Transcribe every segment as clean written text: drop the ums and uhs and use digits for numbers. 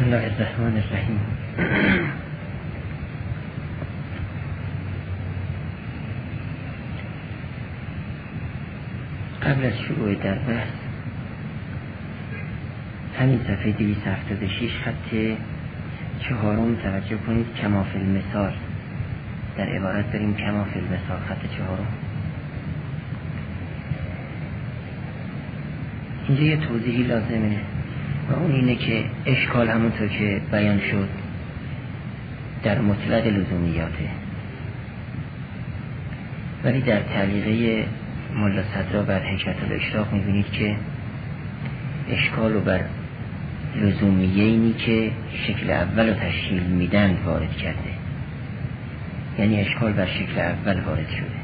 بسم الله الرحمن الرحیم. قبل از شروع در بحث همین صفحه 276 خط 4 توجه کنید. کما فی المثال، در عبارت داریم کما فی المثال خط 4. اینجا یه توضیحی لازمه و اون اینه که اشکال همونطور که بیان شد در مطلق لزومیاته، ولی در تعلیقه ملا صدرا بر حکمت الاشراق میبینید که اشکال رو بر لزومیینی که شکل اول رو تشکیل میدن وارد کرده، یعنی اشکال بر شکل اول وارد شده.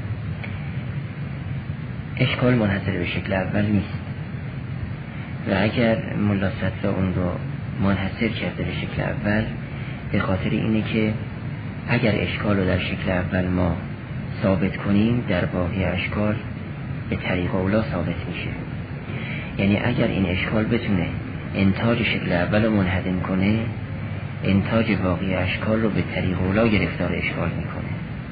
اشکال منحصر به شکل اول نیست و اگر ملا صدرا اون رو منحصر کرده به شکل اول به خاطر اینه که اگر اشکال رو در شکل اول ما ثابت کنیم در باقی اشکال به طریق اولا ثابت میشه. یعنی اگر این اشکال بتونه انتاج شکل اول رو منهدم کنه، انتاج باقی اشکال رو به طریق اولا گرفتار اشکال میکنه.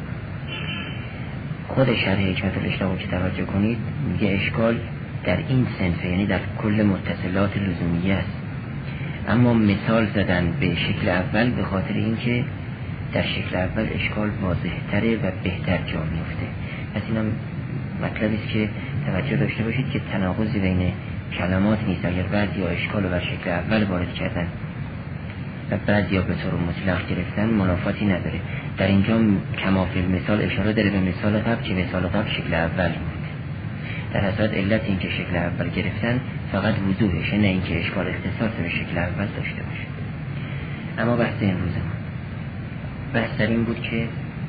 خود شرح حکمت الاشراق که توجه کنید میگه اشکال در این صنف، یعنی در کل متصلات لزومیه است، اما مثال زدن به شکل اول به خاطر اینکه در شکل اول اشکال واضح‌تره و بهتر جا میفته. پس اینم مطلبی است که توجه داشته باشید که تناقضی بین کلمات نیست. اگر بعضی اشکال رو بر شکل اول وارد کردن و بعضی به طور مطلق گرفتن منافاتی نداره. در اینجا کما فی المثال اشاره داره به مثال قبل که مثال قبل شکل اول بود. در حسرت علت این که شکل اول گرفتن فقط وضوحشه، نه اینکه اشکال اختصاص به شکل اول داشته باشه. اما بحث امروز بحث در این بود که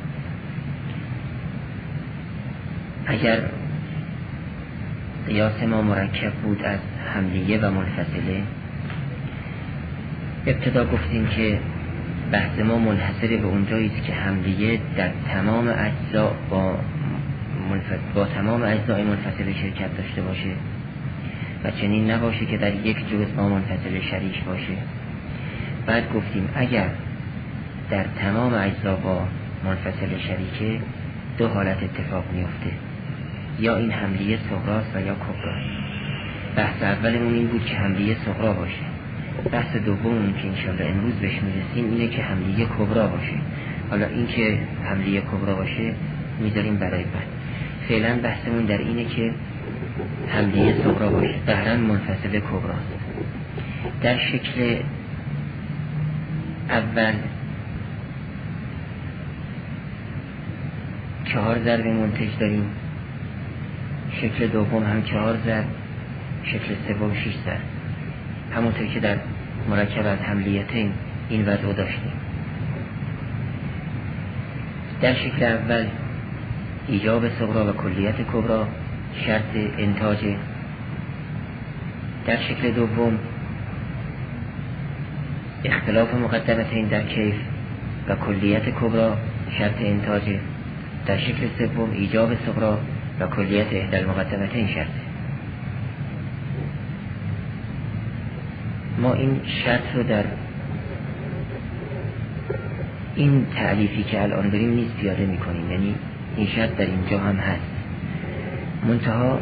اگر قیاس ما مرکب بود از حملیه و منفصله، ابتدا گفتیم که بحث ما منحصر به اونجایی است که حملیه در تمام اجزا با تمام اجزای منفصله شرکت داشته باشه و چنین نباشه که در یک جزء با منفصله شریک باشه. بعد گفتیم اگر در تمام اجزا با منفصله شریکه دو حالت اتفاق میفته، یا این حملیه صغراست و یا کبراست. بحث اولمون این بود که حملیه صغرا باشه. بحث دوممون که انشالله امروز بهش میرسیم اینه که حملیه کبرا باشه. حالا این که حملیه کبرا باشه میذاریم برای بعد. فعلا بحثمون در اینه که حملیه صغرا باشه، ظاهراً منفصله کبراست. در شکل اول 4 ضرب منتج داریم، شکل دوم هم 4 ضرب، شکل سوم 6 ضرب، همونطور که در مرکب از حملیتین این وضع داشتیم. در شکل اول ایجاب صغرا و کلیت کبرا شرط انتاج. در شکل دوم اختلاف مقدمتین در کیف و کلیت کبرا شرط انتاج. در شکل سوم ایجاب صغرا و کلیت احدى المقدمتین شرط. ما این شرط رو در این تعلیفی که الان داریم نیز پیاده میکنیم، یعنی این شرط در اینجا هم هست. منتها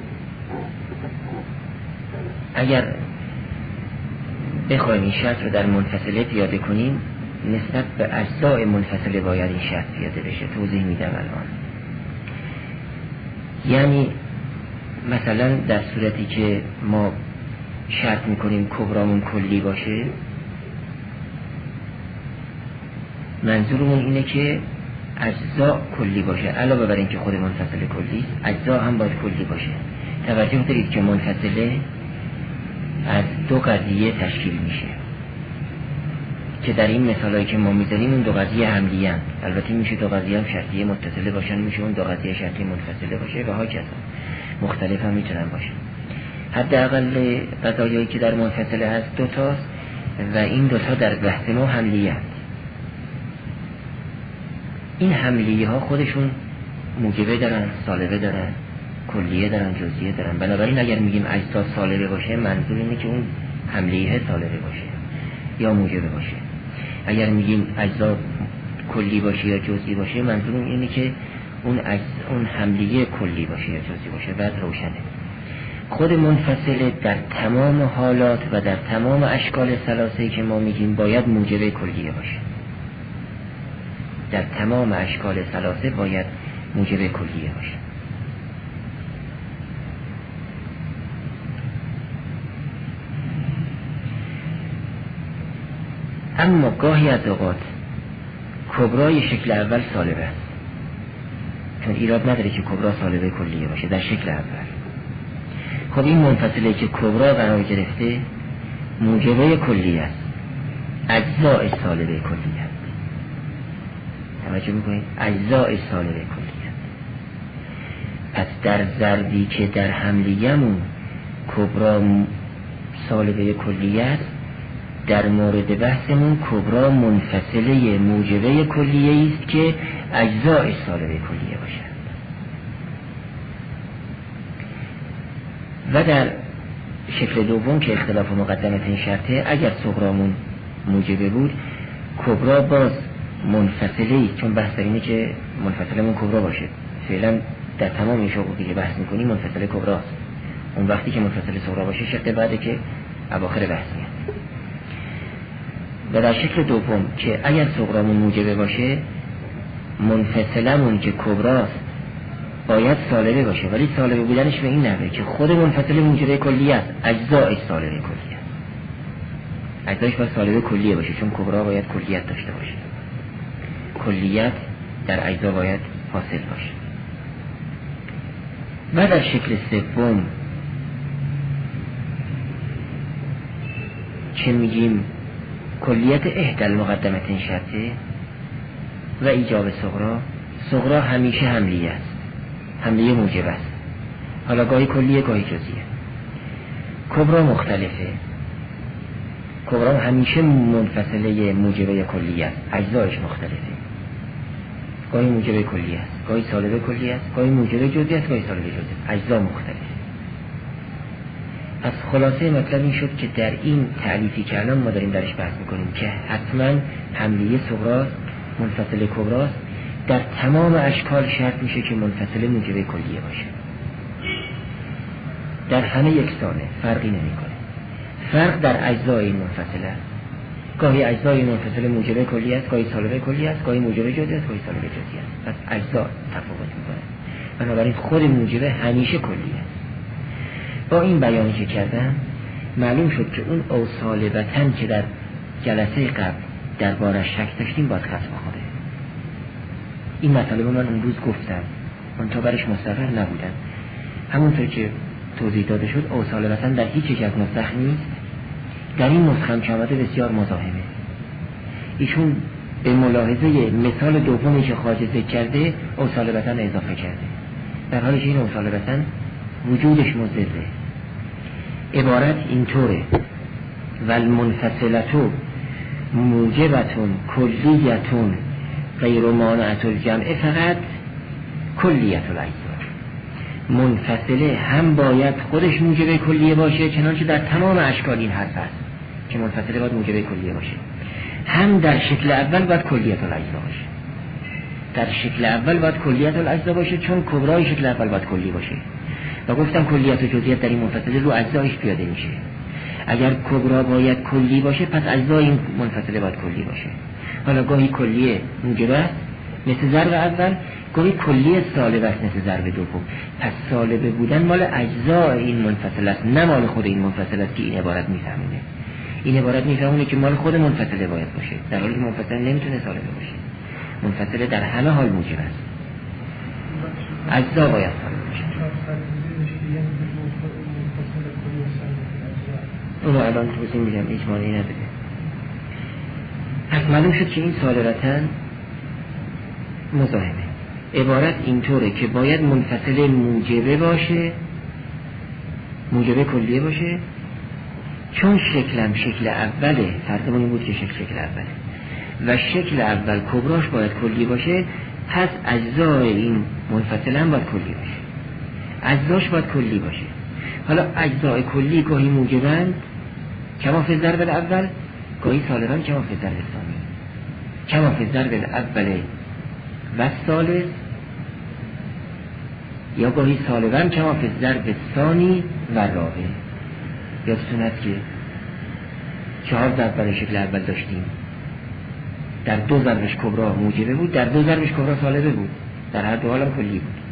اگر بخوایم این شرط رو در منفصله پیاده کنیم نسبت به اجزای منفصله باید این شرط پیاده بشه. توضیح میدم الان. یعنی مثلا در صورتی که ما شرط میکنیم کبرامون کلی باشه، منظورمون اینه که اجزا کلی باشه، علاوه بر اینکه خود منفصله کلی، اجزا هم باید کلی باشه. توجه دارید که منفصله از دو قضیه تشکیل میشه که در این مثالایی که ما میزنیم اون دو قضیه حملیه هست. البته میشه دو قضیه هم شرطیه متصله باشن، میشه اون دو قضیه شرطی منفصله باشه و ها کذا مختلف هم میتونن باشه. حداقل قضایایی که در منفصله هست دوتاست و این دوتا در بحث ما حملیه هست. این حملیه ها خودشون موجبه دارن، سالبه دارن، کلیه دارن، جزئیه دارن. بنابراین اگر میگیم اجزا سالبه باشه منظور اینه که اون حملیه سالبه باشه. یا موجبه باشه. اگر میگیم اجزا کلی باشه یا جزئی باشه، منظورم اینه که اون حملیه کلی باشه یا جزئی باشه. بعد روشنه. خود منفصله در تمام حالات و در تمام اشکال ثلاثه‌ای که ما میگیم باید موجبه کلیه باشه. در تمام اشکال ثلاثه باید موجبه کلیه باشه. اما گاهی از اوقات کبرای شکل اول سالبه است، چون ایراد نداره که کبرا سالبه کلیه باشه در شکل اول. خب این منفصله که کبرا قرار گرفته موجبه کلیه است، اجزای سالبه کلیه است. توجه میکنید؟ اجزای سالبه کلیه است. پس در ضربی که در حملیه‌مون کبرا سالبه کلیه است، در مورد بحثمون کبرا منفصله موجبه کلیه است که اجزای سالبه کلیه باشد. و در شکل دوم که اختلاف مقدمت این شرطه، اگر صغرامون موجبه بود، کبرا باز منفصله است، چون بحث اینه که منفصلمون کبرا باشه. فعلا در تمام این شغلی که بحث میکنیم منفصله کبراست. اون وقتی که منفصله صغرا باشه شرط بعده که اواخر بحث میاد. و در شکل دوم که اگر صغرامون موجبه باشه، منفصلمون که کبراست باید سالبه باشه، ولی سالبه بودنش به این نحوه که خود منفصل موجبه کلیه است، اجزایش سالبه کلیه است. اجزایش باید سالبه کلیه باشه، چون کبرا باید کلیت داشته باشه. کلیت در اجزا باید حاصل باشه. و در شکل سوم که میگیم کلیت احدال مقدمت این شرطه و ایجاب صغرا همیشه حملیه است، حملیه موجب است. حالا گاهی کلیه گاهی جزئیه. کبرا مختلفه. کبرا همیشه منفصله موجبه کلیه است، اجزایش مختلفه. گاهی موجبه کلیه است، گاهی سالبه کلیه است، گاهی موجبه جزئی است، گاهی سالبه جزئی است. اجزا مختلفه. پس خلاصه مطلب این شد که در این تعریفی که الان ما داریم درش بحث میکنیم که حتما حملیه صغراست، منفصله کبراست، در تمام اشکال شرط میشه که منفصله موجبه کلیه باشه. در همه یکسانه، فرقی نمیکنه. فرق در اجزای این منفصله است. گاهی اجزای منفصله موجبه کلیه است، گاهی سالبه کلیه است، گاهی موجبه جزئی است، گاهی سالبه جزئی است. پس اجزا تفاوت میکنه. بنابراین خود موجبه همیشه کلیه است. با این بیانی که کردم معلوم شد که اون اوصالبتن که در جلسه قبل دربارش شک داشتیم باید خط بخوره. این مطالب من اون روز گفتم، من تا برش مستقر نبودم. همونطور که توضیح داده شد اوصالبتن در هیچ یک از نسخ نیست. در این نسخه هم که آمده بسیار مزاحمه. ایشون به ملاحظه مثال دومی که خواجه ذکر کرده اوصالبتن اضافه کرده، در حالی که این اوصالبتن وجودش مضره. عبارت اینطوره: والمنفصلتو موجبتون کلیتون غیر مانعت الجمع، فقط کلیت الاجزا. منفصله هم باید خودش موجبه کلیه باشه، چنانچه در تمام اشکال این حرف است که منفصله باید موجبه کلیه باشه. هم در شکل اول باید کلیت الاجزا باشه. در شکل اول باید کلیت الاجزا باشه، چون کبرای شکل اول باید کلی باشه. و گفتم کلیت و جزئیات در این منفصله رو اجزایش پیاده میشه. اگر کبرا باید کلی باشه، پس اجزای این منفصله باید کلی باشه. حالا گاهی کلیه موجب است مثل ضرب اول، گاهی کلیه سالب است مثل ضرب دوم. پس سالبه بودن مال اجزای این منفصله است، نه مال خود این منفصله است که این عبارت میفهمونه. این عبارت میفهمونه که مال خود منفصله باید باشه، در حالی که منفصله نمیتونه سالبه باشه. منفصله در همه حال موجب است، اجزا باید سالبه باشه. اونو الان توضیح میدم، هیچ مانعی نداره. پس معلوم شد که این سالبتن مزاحمه. عبارت اینطوره که باید منفصله موجبه باشه، موجبه کلیه باشه، چون شکلم شکل اوله. فرقمون این بود که شکل اوله و شکل اول کبراش باید کلی باشه، پس اجزای این منفصله هم باید کلی باشه، اجزاش باید کلی باشه. حالا اجزای کلی گاهی موجبند کما فی ضرب الاول، گاهی سالران کما فی الضرب الثانی، کما فی الضرب الاول و الثالث، یا گاهی سالران کما فی الضرب الثانی و الرابع. یادتون هست که 4 ضرب برای شکل اول داشتیم، در 2 ضربش کبرا موجبه بود، در 2 ضربش کبرا سالبه بود، در هر دو حال هم کلی بود.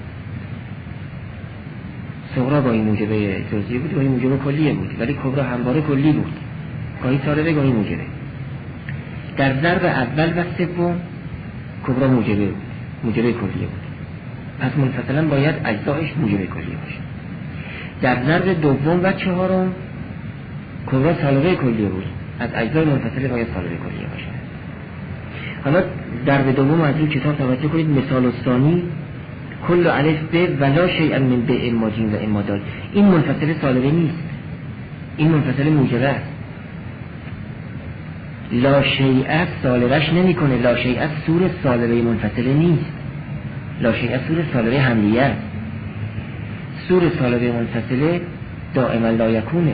صغرا گاهی موجبه جزئی بود، گاهی موجبه کلیه بود، ولی کبرا همواره کلی بود، گاهی سالبه گاهی موجبه. در ضرب اول و سوم کبرا موجبه بود، موجبه کلیه بود، پس منفصلا باید اجزایش موجبه کلیه باشه. در ضرب دوم و چهارم کبرا سالبه کلیه بود، از اجزای منفصله باید سالبه کلیه باشه. حالا ضرب دوم از این کتاب توجه کنید، مثال الثانی کل الف ب ولا شیء من ب اما جیم و اما دال. این منفصل سالبه نیست، این منفصل موجبه است. لا شیء سالبهش نمی کنه، لا شیء سور سالبه منفصله نیست، لا شیء سور سالبه حملیه است. سور سالبه منفصله دائما لا یکونه،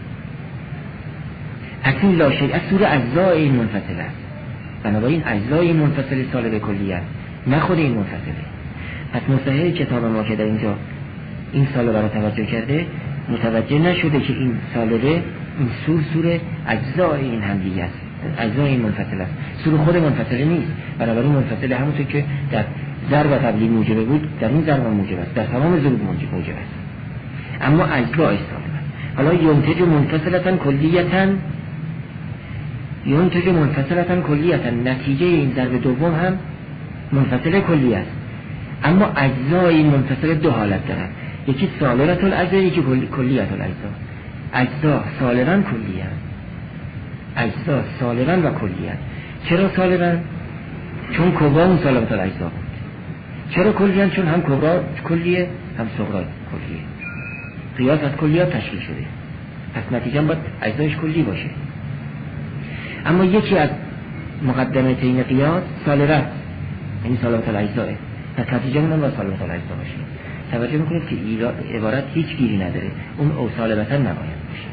اکنون لا شیء سور اجزای این منفصله است، بنابراین اجزای این منفصله سالبه کلیه است، نه خود این منفصله. پس مصحح کتاب ما که در اینجا این سالبه را توجه کرده، متوجه نشده که این سالبه، این سور اجزای این حملیه است، اجزای این منفصل است، سور خود منفصله نیست. بنابراین منفصله همونطور که در ضرب قبلی موجبه بود، در این ضرب موجب است، در تمام ضروب موجب است، اما اجزای سالبه. حالا ینتج منفصلتاً کلیتاً، ینتج منفصلتاً کلیتاً، نتیجه این ضرب دوم هم منفصله کلی است، اما اجزای این منفصله 2 حالت دارند، یکی سالرة الاجزا، یکی کلیة الاجزا. اجزا سالران کلیه، اجزا سالران و کلیه. چرا سالران؟ چون کبرا اون سالرة الاجزا بود. چرا کلیه؟ چون هم کبرا کلیه هم صغرا کلیه، قیاس از کلیات تشکیل شده، پس نتیجه باید اجزایش کلی باشه. اما یکی از مقدمتین قیاس سالرات، یعنی سالرة الاجزا، پس نتیجه اونم باید سالرة الاجزا باشه. توجه میکنید که عبارت هیچ گیری نداره، اون او سالبتا نباید باشه.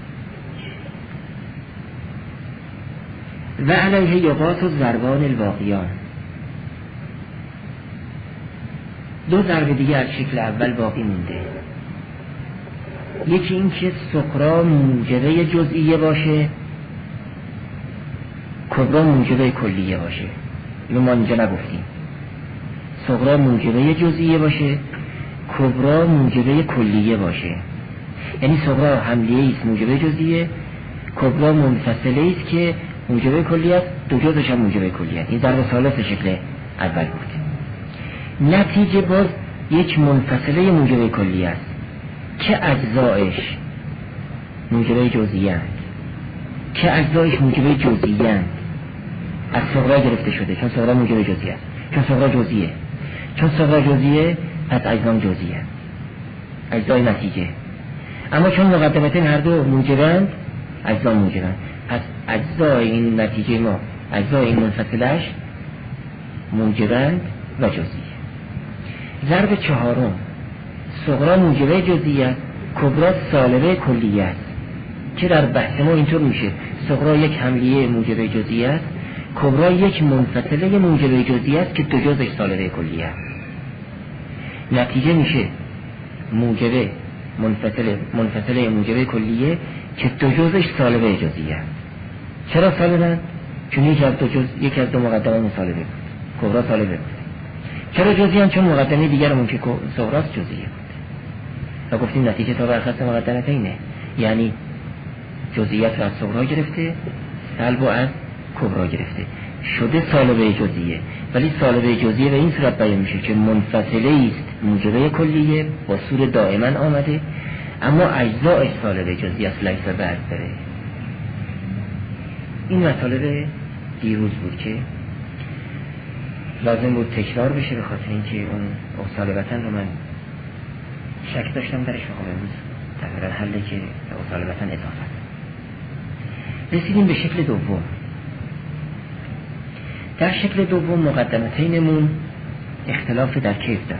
و علیه یقاس الضربان الباقیان. 2 ضرب دیگه از شکل اول باقی مونده، یکی این که صغرا موجبه جزئیه باشه، کبرا موجبه کلیه باشه. اینو ما اینجا نگفتیم، صغرا موجبه جزئیه باشه، کبرا موجبه کلیه باشه. یعنی صغرا حملیه است موجبه جزئیه، کبرا منفصله است که موجبه کلیه است، 2 جزش هم موجبه کلیه. این ضرب ثالث شکل اول بود. نتیجه باز یک منفصله موجبه کلیه است که اجزایش موجبه جزئیه است، که اجزایش موجبه جزئیه است، از صغرا گرفته شده، چون صغرا موجبه جزئیه است، چون صغرا جزئیه، چون صغرا جزئیه پس اجزام جزئیه، اجزای نتیجه. اما چون مقدمتین هر دو موجبند، اجزا موجبند، پس اجزای این نتیجه ما، اجزای این منفصلش موجبند و جزئیه. ضرب چهارم صغرا موجبه جزئیه، کبرا سالبه کلیه است، که در بحث ما اینطور میشه، صغرا یک حملیه موجبه جزئیه است، کبرا یک منفصله موجبه جزئیه است که 2 جزش سالبه کلیه است. نتیجه میشه موجبه منفصله موجبه کلیه که 2 جزش سالبه جزئیه است. چرا سالبه؟ چون یکی از 2 مقدمه مسالبه بود، کبرا سالبه بود. چرا جزئیه؟ چون مقدمه دیگرمون که صغراست جزئیه بود. و گفتیم نتیجه تا برخلاف مقدمتینه، یعنی جزئیت رو از صغرا گرفته، سلب از کبرا گرفته، شده سالبه جزئیه. ولی سالبه جزئیه به این صورت بیان میشه که منفصله است موجبه کلیه، با صور دائما آمده، اما اجزاء سالبه جزئیه است، لیس بعد داره. این مطالب دیروز بود که لازم بود تکرار بشه، به خاطر اینکه اون اصالبتن رو من شک داشتم درش، و امروز تقریبا حله که اصالبتن اضافه. رسیدیم به شکل دوم. در شکل دوم مقدمتینمون اختلاف در کیف دارن،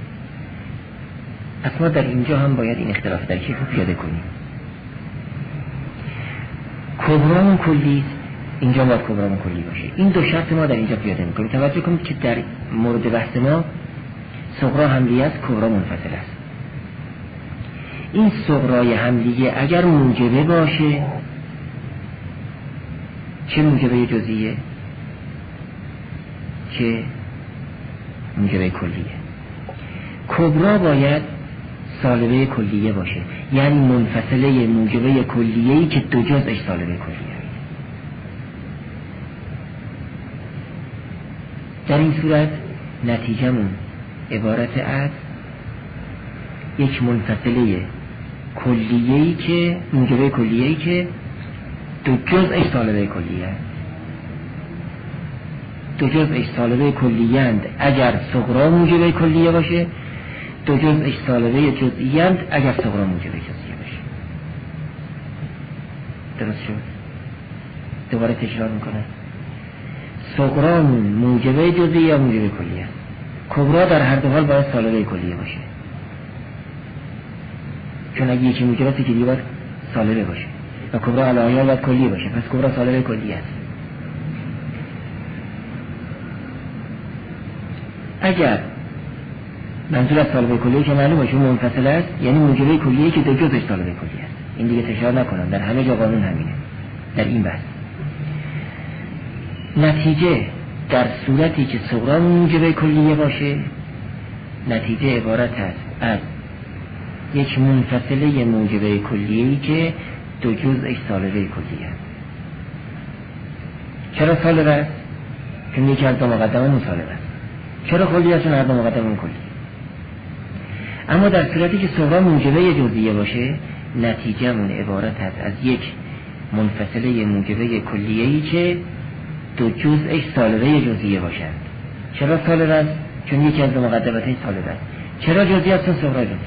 پس ما در اینجا هم باید این اختلاف در کیف رو پیاده کنیم. کبرا کلی است اینجا باید کبرا کلی باشه. این دو شرط ما در اینجا پیاده میکنیم. توجه کنید که در مورد بحث ما صغرا حملیه است، کبرا منفصل است. این صغرای حملیه اگر موجبه باشه، چه موجبه جزئیه چه موجبه کلیه. کبرا باید سالبه کلیه باشه، یعنی منفصله موجبه کلیه‌ای که دو جزءش سالبه کلیه. در این صورت نتیجه‌مون عبارت از یک منفصله کلیه‌ای که موجبه کلیه‌ای که دو جزءش سالبه کلیه است. دو جزءش سالبه کلیه اند اگر صغرا موجبه کلیه باشه، دو جزءش سالبه جزئی اند اگر صغرا موجبه جزئیه باشه. درست شد؟ دوباره تکرار میکنم. صغرا موجبه جزئی یا موجبه کلیه است. کبرا در هر دو حال باید سالبه کلیه باشه، چون اگه یکی موجبه است یکی باید سالبه باشه و کبرا علاوه باید کلیه باشه، پس کبرا سالبه کلیه است. اگر منظور از سالبه کلیه که معلوم باشه منفصل است، یعنی موجبه کلیه که دو جزءش سالبه کلیه است. این دیگه تکرار نکنم، در همه جا قانون همینه در این بحث. نتیجه در صورتی که صغرا موجبه کلیه باشه، نتیجه عبارت است از یک منفصله موجبه کلیه‌ای که دو جزءش سالبه کلیه است. چرا سالبه است؟ چون یکی از دو مقدمه مسالبه است. چرا کلیه است؟ چون هر دو مقدمه کلیه. اما در صورتی که صغرا موجبه جزئیه باشه، نتیجه‌مون عبارت است از یک منفصله موجبه کلیه‌ای که دو جزءش سالبه جزئیه باشند. چرا سالبه است؟ چون یکی از دو مقدماتش سالبه است. چرا جزئی است؟ چون صغرا جزئی.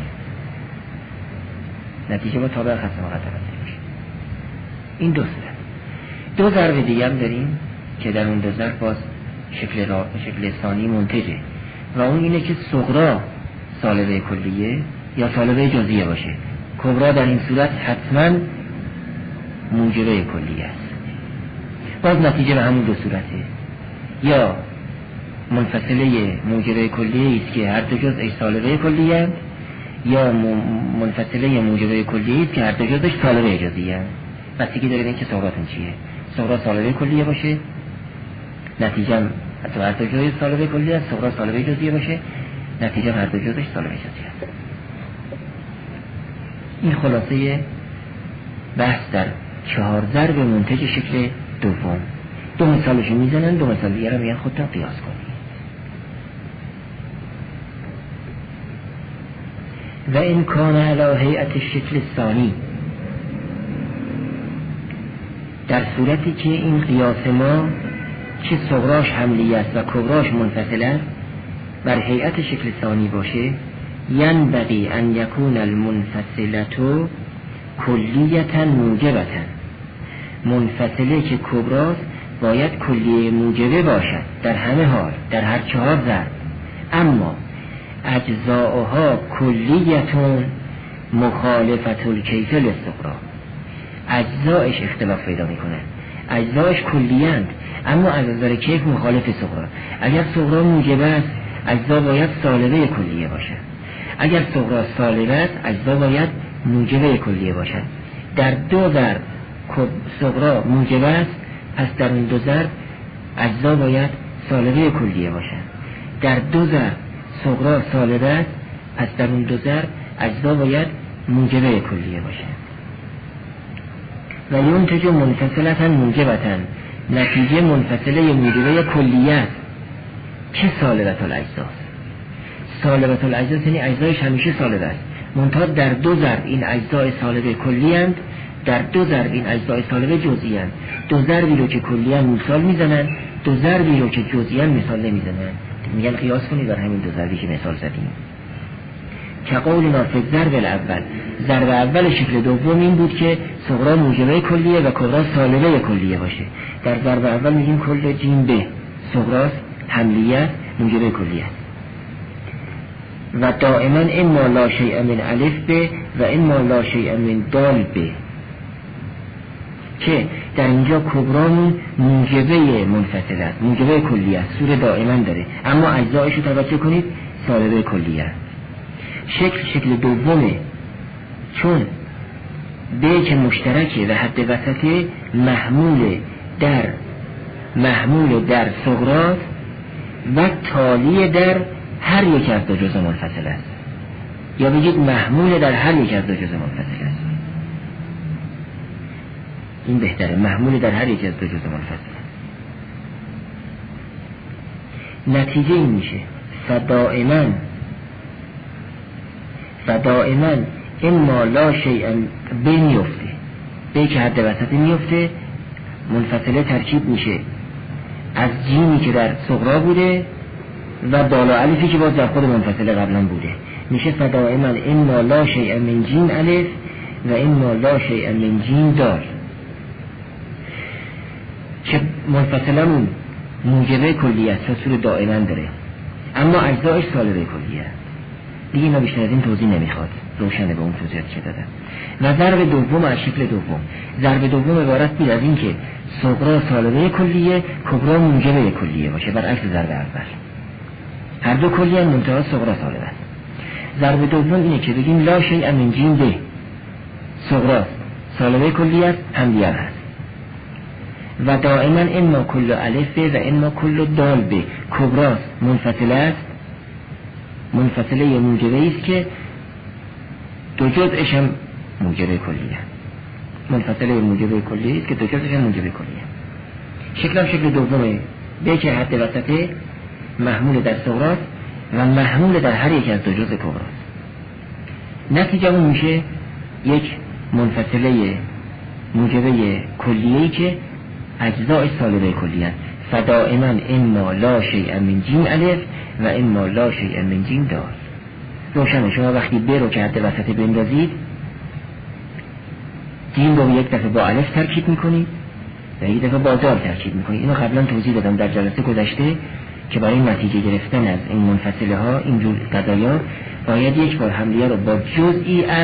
نتیجه با تابع خط مقدمات باشه. این دو صورت. دو ضرب دیگه هم داریم که در اون دو ضرب باز شکل ثانی منتجه و اون اینه که صغرا سالبه کلیه یا سالبه جزئیه باشه. کبرا در این صورت حتما موجبه کلیه است. باز نتیجه به همون دو صورته، یا منفصله موجبه کلیه است که هر دو جزءش سالبه کلیه است، یا منفصله موجبه کلیه است که هر دو جزءش سالبه جزئیه است. بستگی داره این که صغراتون چیه. صغرا سالبه کلیه باشه، نتیجه هر دو جزء سالبه کلیه است. صغرا سالبه جزئیه باشه، نتیجه هر دو جزءش سالبه جزئیه است. این خلاصه بحث در 4 ضرب منتج شکل دوم. دو مثالشو میزنن، دو مثال دیگه رو میگن خودتون قیاس کنید. و این کان علی هیئت شکل ثانی، در صورتی که این قیاس ما که صغراش حملیه است و کبراش منفصل است بر هیئت شکل ثانی باشه، ینبغی ان یکون المنفصلة کلیة موجبة. منفصله که کبراست باید کلیه موجبه باشد در همه حال، در هر 4 ضرب. اما اجزاؤها کلیتون مخالفة الکیف للصغرا. اجزایش اختلاف پیدا میکنه، اجزایش کلیاند اما از نظر کیف مخالف صغرا. اگر صغرا موجبه است اجزا باید سالبه کلیه باشد، اگر صغرا سالبه است اجزا باید موجبه کلیه باشد. در دو ضرب صغرا موجبه است، پس در این دو ضرب اجزا باید سالبه کلیه باشد. در دو ضرب صغرا سالبه است، پس در این دو ضرب اجزا باید موجبه کلیه باشد. و ینتج منفصلة موجبة، نتیجه منفصله موجبه کلیه است که سالبة الاجزاست. سالبة الاجزاست یعنی اجزایش همیشه سالبه است، منتها در دو ضرب این اجزای سالبه کلی اند، در دو ضرب این اجزای سالبه جزئی اند. دو ضربی رو که کلی اند مثال میزنن، دو ضربی رو که جزئی اند مثال نمیزنن. میگن قیاس کنید بر همین دو ضربی که مثال زدیم. که قولنا فی الضرب الاول، ضرب اول شکل دوم این بود که صغرا موجبه کلیه و کبرا سالبه کلیه باشه. در ضرب اول میگیم کل جیم ب صغرا حملیه موجبه کلیه و دائما اما لا شیء من الف ب و اما لا شیء من دال ب، که در اینجا کبرامون موجبه منفصل است، موجبه کلی است، صورت دائما داره، اما اجزایش رو توجه کنید سالبه کلی است. شکل دومه، چون به که مشترکه و حد وسطه محمول در صغرات و تالی در هر یک از دو جزء منفصل است، یا بگید محمول در هر یک از دو جزء منفصل است. این بهتره، محمول در هر یک از دو جزء منفصل است. نتیجه این میشه فدائما اما لا شیئا به میفته، به که حد وسطه میفته، منفصله ترکیب میشه از جیمی که در صغرا بوده و بالا الفی که باز در خود منفصله قبلا بوده، میشه فدائما اما لا شیئا من جیم الف و اما لا شیئا من جیم دال، که منفصلمون موجبه کلی است و صورت دائما داره، اما اجزایش سالبه کلی است. دیگه ما بیشتر از این توضیح نمیخواد، روشنه به اون توضیحات که دادم. و ضرب دوم از شکل دوم، ضرب دوم عبارت بود از این که صغرا سالبه کلیه، کبرا موجبه کلیه باشه، برعکس ضرب اول. هر دو کلیه منتها صغرا سالبه است. ضرب دوم اینه که بگیم لا شیء من جیم به، صغرا سالبه کلیه است، هم هست، و دائما اما کل الف به و اما کل دال به، کبرا منفصله است، منفصله یا موجبه است که دو جزءش هم موجبه کلیه، منفصله موجبه کلیه است که دو جزءش هم موجبه کلیه. شکل دومه، به که حد وسطه محمول در صغرا و محمول در هر یک از دو جزء کبرا. نتیجه اون میشه یک منفصله موجبه کلیه‌ای که اجزای سالبه کلیه است. فدائما اما لا شیء من جیم الف و اما لا شیء من جیم دال. روشنه. شما وقتی ب رو که حد وسطه بندازید، جیم رو یک دفعه با الف ترکیب میکنید و یک دفعه با دال ترکیب میکنید. اینو قبلا توضیح دادم در جلسه گذشته که برای نتیجه گرفتن از این منفصله ها، اینجور قضایا، باید یک بار حملیه رو با جزئی از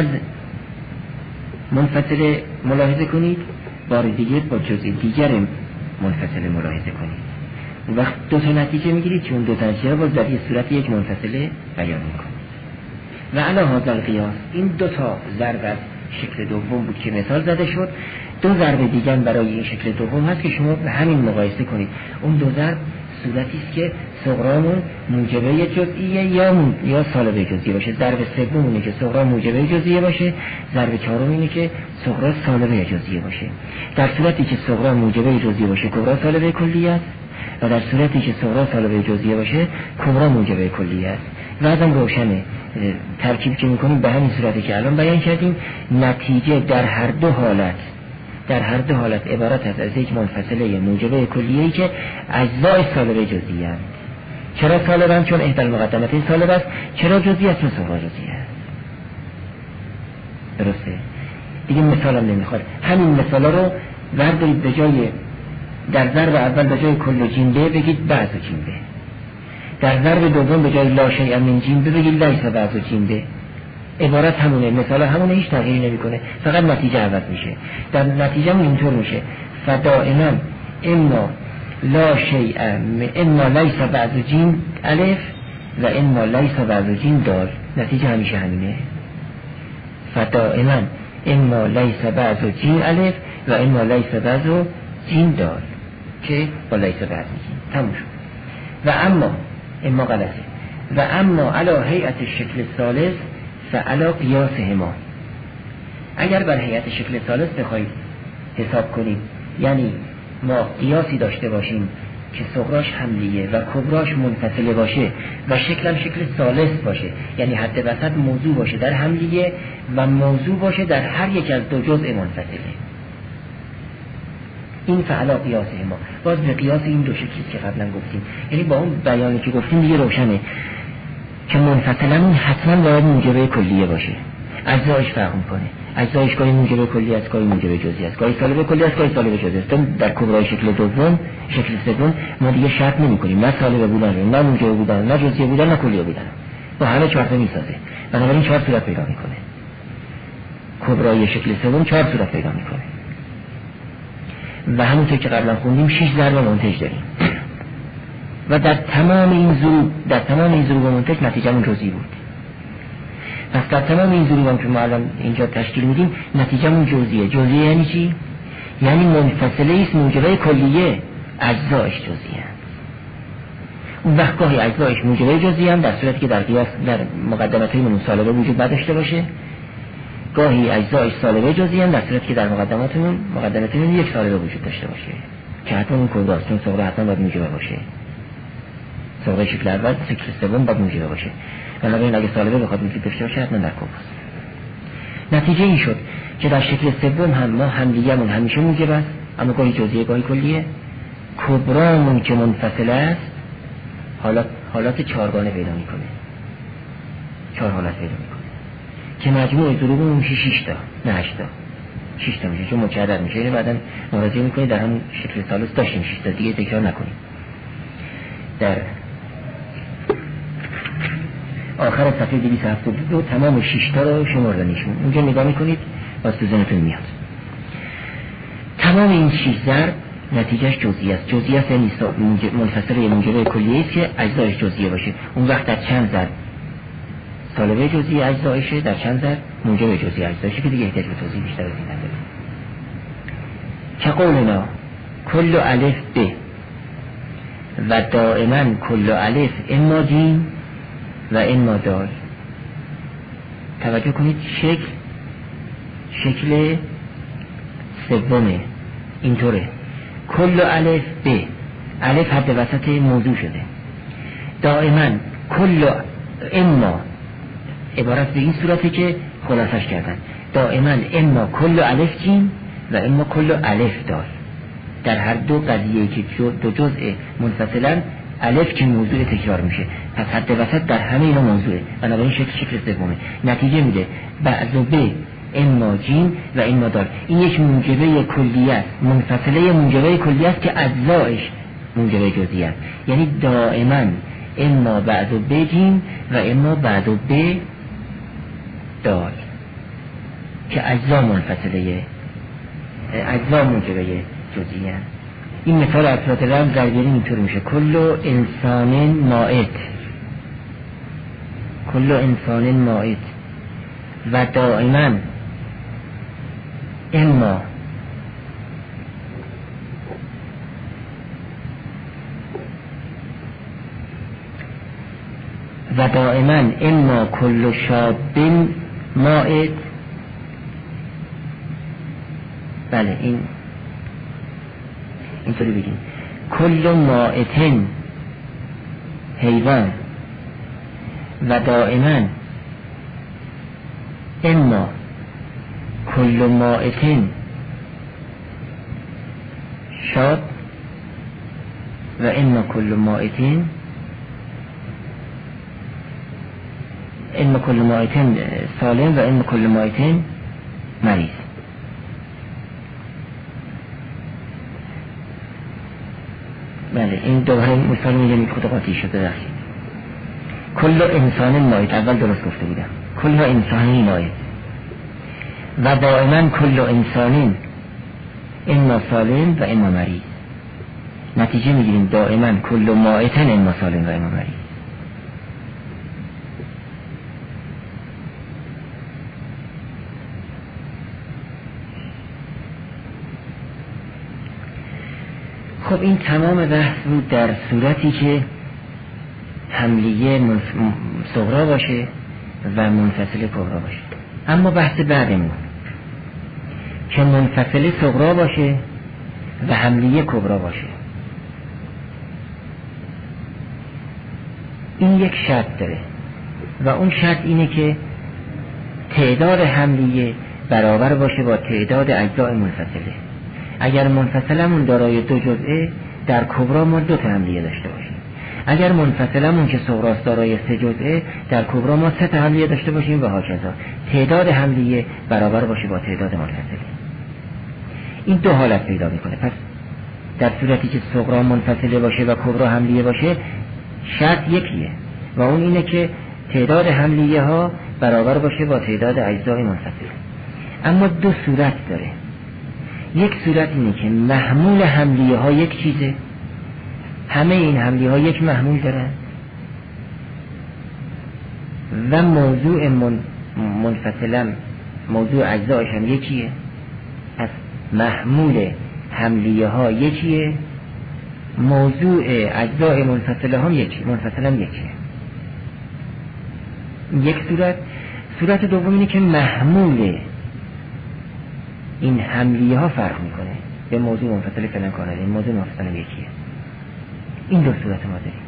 منفصله ملاحظه کنید، بار دیگه با جزئی دیگر منفصله ملاحظه کنید. وقت دو تا نتیجه میگیرید که اون دو تا نتیجه رو باز در یک صورت یک منفصله بیان میکنید. و علی هذا القیاس، این دو تا ضرب از شکل دوم بود که مثال زده شد. دو ضرب دیگر برای این شکل دوم هست که شما به همین مقایسه کنید. اون دو ضرب صورتی است که صغرامون موجبه جزئیه یا سالبه جزئیه باشه. ضرب سوم اینه که صغرا موجبه جزئیه باشه. ضرب چهارم اینه که صغرا سالبه جزئیه باشه. در صورتی که صغرا موجبه جزئیه باشه، کبرا سالبه کلیه است، و در صورتی که صغرا سالبه جزئیه باشه، کبرا موجبه کلیه است. بعدم روشنه ترکیب که میکنیم به همین صورتی که الان بیان کردیم. نتیجه در هر دو حالت عبارت است از یک منفصله موجبه کلیه‌ای که اجزای سالبه جزئیه است. چرا سالبه؟ چون احدی المقدمتین سالب است. چرا جزئی است؟ چون صغرا جزئی است. درسته؟ دیگه مثالم نمیخواد. همین مثالا رو بردارید، به جای در ضرب اول به جای کل جیم به بگید بعض جیم به. در ضرب دوم به جای لا شیء من جیم به بگید لیس بعض جیم به. عبارت همونه، مثال همونه، هیچ تغییری نمیکنه، فقط نتیجه عوض میشه. در نتیجه هم اینطور میشه فدائما اما لا شیء اما لیس بعض جیم الف و اما لیس بعض جیم دال. نتیجه همیشه همینه، فدائما اما لیس بعض جیم الف و اما لیس بعض جیم دال که با لیس بعض جیم تموم شد. و اما غلطه. و اما علی هیئت شکل ثالث فعلا قیاس هما. اگر بر هیئت شکل ثالث بخواید حساب کنید، یعنی ما قیاسی داشته باشیم که صغراش حملیه و کبراش منفصله باشه و شکلم شکل ثالث باشه، یعنی حد وسط موضوع باشه در حملیه و موضوع باشه در هر یک از دو جزء منفصله، این فعلا قیاس هما. باز به قیاس این دو شکلی که قبلا گفتیم، یعنی با اون بیانی که گفتیم دیگه روشنه که منفصلا حتما باید موجبه کلیه باشه. اجزایش فرق میکنه، اجزایش گاهی موجبه کلی است، گاهی موجبه جزئی است، گاهی سالبه کلی است، گاهی سالبه جزئی است. در کبرای شکل دوم، شکل سوم ما دیگه شرط نمی‌کنیم نه سالبه بودن، نه موجبه بودن، نه جزئی بودن، نه کلیه بودن، با همه چهار تا میسازه. بنابراین چهار صورت پیدا میکنه. کبرای شکل سوم چهار صورت پیدا میکنه. و همونطور که قبلا خوندیم 6 ضرب منتج داریم و در تمام این ضروب منتج نتیجه‌مون جزئی بود. پس در تمام این ضروب که ما الان اینجا تشکیل میدیم نتیجه‌مون جزئیه. جزئی یعنی چی؟ یعنی منفصله است موجبه کلیه، اجزایش جزئی هست. اون وقت گاهی اجزایش موجبه جزئی هم در صورتی که در قیاس در مقدمات‌های مسالبه وجود نداشته باشه، گاهی اجزایش سالبه جزئی هم در صورتی که در مقدماتمون یک سالبه وجود داشته باشه که حتما اون کداست، چون صغرا حتما باید موجبه باشه. صغرا شکل اول، شکل سوم باید موجبه باشه. بنابراین اگه سالبه بخواد وجود داشته باشه حتما در کداست. نتیجه این شد که در شکل سوم هم ما همدیگه‌مون همیشه موجب است، اما گاهی جزئیه گاهی کلیه. کبرامون که منفصل است حالات چهارگانه پیدا میکنه، 4 حالت پیدا میکنه که مجموع ضروبمون میشه 6 تا، نه 8 تا، 6 تا میشه چون مکرر میشه. اینو بعداً مراجعه میکنید در همون شکل ثالث داشتیم 6 تا، دیگه تکرار نکنیم. در آخر صفحه 272 تمام 6 تا رو شمردنیشون اونجا نگاه میکنید باز تو ذهنتون میاد. تمام این 6 ضرب نتیجهش جزئی است. جزئی است یعنی منفصله موجبه کلیه است که اجزایش جزئیه باشه. اون وقت در چند ضرب سالبه جزئی اجزایشه، در چند ضرب موجبه جزئی اجزایشه که دیگه احتیاج به توضیح بیشتر از این نداره. که قولنا کل الف ب و دائما کل الف اما جیم و اما دال. توجه کنید شکل سومه اینطوره. کل الف ب، الف حد وسط موضوع شده. دائما کل اما عبارت به این صورته که خلاصش کردن. دائما اما کل الف جیم و اما کل الف دال. در هر دو قضیه که دو جزء منفصلن الف که موضوع تکرار میشه، پس حد وسط در همه اینا موضوعه. بنابراین شکل سومه نتیجه میده بعض و ب اما جیم و اما دال. این یک موجبه کلیه است، منفصله موجبه کلیه است که اجزایش موجبه جزئی است. یعنی دائما اما بعد و ب جیم و اما بعد و ب دال که اجزا منفصله، اجزا موجبه جزئی است. این مثال اطلاعات رمز در بیاریم اینطور میشه: کل انسان مائت، کل انسان مائت و دائما اما کل شاب مائت. بله اینطوری بگیم کل مائتن حیوان و دائما اما کل مائتن شاب و اما کل مائتن سالم و اما کل مائتن مریض. بله این دوباره مثال میگم خود قاطی شده داشتیم. کل انسان مائت اول درست گفته بودم، کل انسانی مائت و دائما کل انسانی اما سالم و اما مریض. نتیجه میگیریم دائما کل مائتن اما سالم و اما مریض. خب این تمام بحث بود در صورتی که حملیه صغرا باشه و منفصل کبرا باشه. اما بحث بعدمون که منفصل صغرا باشه و حملیه کبرا باشه، این یک شرط داره و اون شرط اینه که تعداد حملیه برابر باشه با تعداد اجزاء منفصله. اگر منفصلمون دارای 2 جزئه، در کبرا ما 2 تا حملیه داشته باشیم. اگر منفصلمون که صغراست دارای 3 جزئه، در کبرا ما 3 تا حملیه داشته باشیم و هاکذا. تعداد حملیه برابر باشه با تعداد منفصله. این 2 حالت پیدا میکنه. پس در صورتی که صغرا منفصله باشه و کبرا حملیه باشه، شرط یکیه و اون اینه که تعداد حملیه ها برابر باشه با تعداد اجزای منفصله. اما 2 صورت داره. یک صورت اینه که محمول حملیه ها یک چیزه، همه این حملیه ها یک محمول دارن و موضوع منفصلا موضوع اجزایش هم یکیه. پس محمول حملیه ها یکیه، موضوع اجزای منفصله هم منفصلا یکیه. یک صورت دوم اینه که محمول این حملیه ها فرق میکنه به موضوع منفصل فلان کانال، این موضوع منفصل یکیه. این دو صورت ما داریم.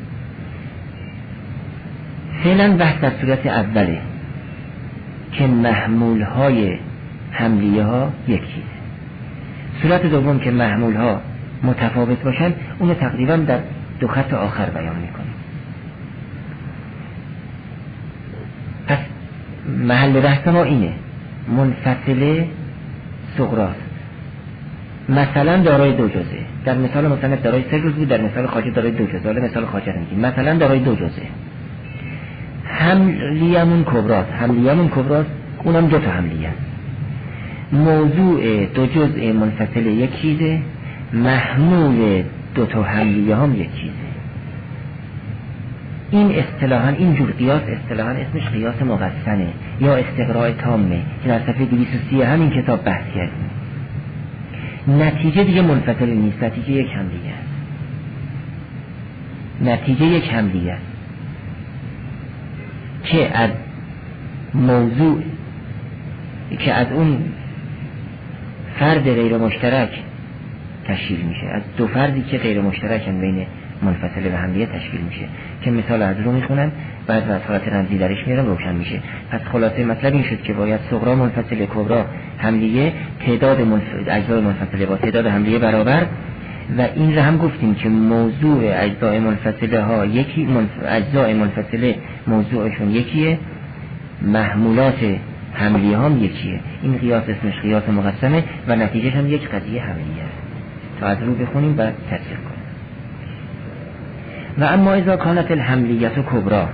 فعلا بحث در صورت اوله که محمول های حملیه ها یک چیزه. صورت دوم که محمول ها متفاوت باشن، اونو تقریبا در دو خط آخر بیان میکنه. پس محل بحث ما اینه، منفصله صغراست، مثلا دارای دو جزء. در مثال مثلا دارای 3 جزء بود، در مثال خارجی دارای 2 جزء. حالا مثال خارجی میگیم مثلا دارای 2 جزء. حملیه‌مون کبراست، اونم 2 تا حملیه. موضوع 2 جزء منفصل یک چیزه، محمول 2 تا حملیه هم یک چیزه. این اصطلاحاً اینجور قیاس اصطلاحاً اسمش قیاس مقسمه یا استقراء تامه که در صفحه 230 همین کتاب بحث کردیم. نتیجه دیگه منفصل نیست، نتیجه یک حملیه است که از موضوع که از اون فرد غیر مشترک تشکیل میشه، از 2 فردی که غیر مشترکن بین منفصله و حملیه تشکیل میشه که مثال از رو میخونم بعد از حالت رمزی درش میارم روشن میشه. پس خلاصه مطلب این شد که باید صغرا منفصله، کبرا حملیه، تعداد اجزای منفصله با تعداد حملیه برابر. و این رو هم گفتیم که موضوع اجزای منفصله ها اجزای منفصله موضوعشون یکیه، محمولات حملیه هم یکیه. این قیاس اسمش قیاس مقسمه و نتیجهش هم یک قضیه حملیه است. تا از رو بخونیم و تطبیق کنیم. و اما اذا کانت الحملیت کبرا،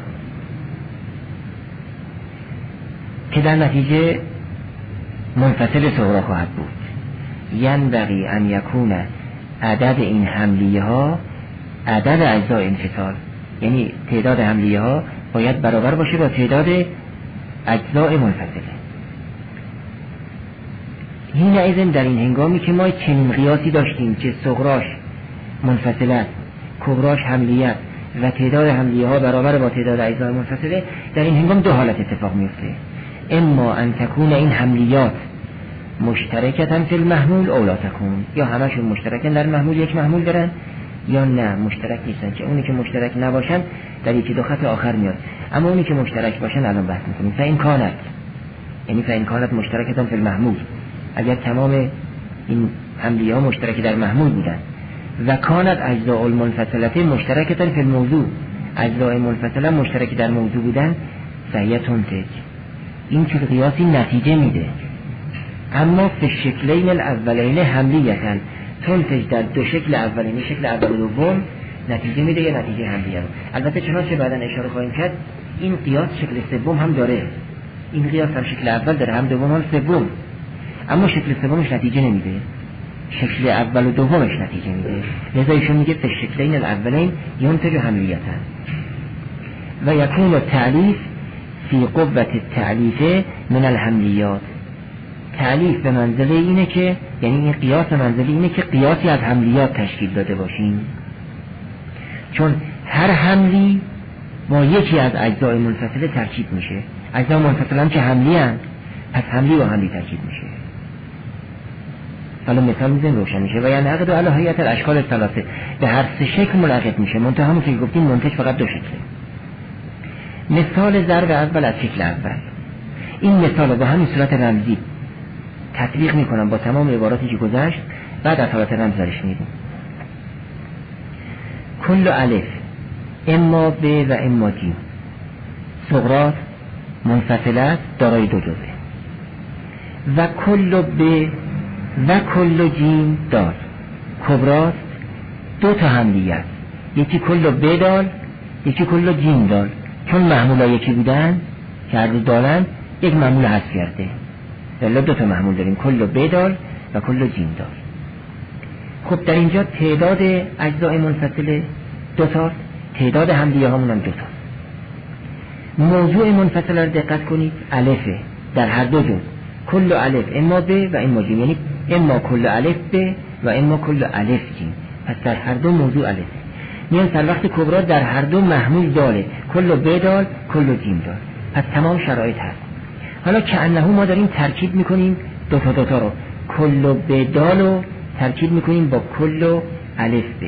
که در نتیجه منفصل صغرا خواهد بود، ینبغی ان یکون عدد این حملیه ها عدد اجزای انفصال، یعنی تعداد حملیه ها باید برابر باشه با تعداد اجزای منفصله. این ایزن در این هنگامی که ما چنین قیاسی داشتیم که صغراش منفصله است، کبراش حملیه است و تعداد حملیه ها برابر با تعداد اجزای منفصله، در این هنگام 2 حالت اتفاق میفته. اما ان تکون این حملیات مشترکتن فی المحمول او لا تکون، یا همشون مشترکن در محمول، یک محمول دارن، یا نه مشترک نیستن که اونی که مشترک نباشن در یکی 2 خط آخر میاد. اما اونی که مشترک باشن الان بحث میکنیم. فإن کانت، یعنی فإن کانت مشترکتن فی المحمول، اگر تمام این حملیه ها مشترک در محمول بودن، و کانت اجزاء المنفصله مشترکتن فی الموضوع، اجزای منفصله مشترک در موضوع بودن، فهی تنتج، این چون قیاسی نتیجه میده. اما فی الشکلین الاولین حملیتن، تنتج در 2 شکل اولین، شکل اول و دوم نتیجه میده یا نتیجه حملیه رو. البته چنانچه بعدا اشاره خواهیم کرد این قیاس شکل سوم هم داره، این قیاس هم شکل اول داره، هم دوم هم سوم، اما شکل سومش نتیجه نمیده، شکل اول و دومش نتیجه میده. لذا ایشون میگه فی الشکلین الاولین ینتج حملیتن و یکون التعلیف فی قوة التعلیف من الحملیات. تعلیف به منزله اینه که، یعنی این قیاس به منزله اینه که قیاسی از حملیات تشکیل داده باشیم، چون هر حملی با یکی از اجزای منفصله ترکیب میشه. اجزای منفصله هم که حملی هست، پس حملی و حملی ترکیب میشه. حالا مثال میزنیم روشن میشه. و یعنی عقد علی هیئت الاشکال الثلاثه، به هر 3 شکل منعقد میشه، منتها همون که گفتیم منتج فقط 2 شکله. مثال ضرب اول از شکل اول، این مثال رو با همین صورت رمزی تطبیق میکنم با تمام عباراتی که گذشت، بعد از حالت رمز درش میدیم. کل الف اما ب و اما جیم، صغرات منفصله است دارای 2 جزء، و کل ب و کل جیم دال، کبراست 2 تا حملیه است، یکی کل ب دال یکی کل جیم دال، چون محمولا یکی بودن که هر دو دالن یک محمول حذف کرده، الا 2 تا محمول داریم، کل ب دال و کل جیم دار. خب در اینجا تعداد اجزای منفصل دوتاست، تعداد حملیه هامون هم دوتاست. موضوع منفصل رو دقت کنید، الفه در هر دو جز، کل الف اما ب و اما جیم، یعنی اما کل الف ب و اما کل الف جیم. پس در هر دو موضوع الفه. میان سر وقت کبرا در هر دو محمول داله، کل ب دال کل جیم دال. پس تمام شرایط هست. حالا که انه ما داریم ترکیب میکنیم دوتا رو، کل ب دال رو ترکیب میکنیم با کل الف ب،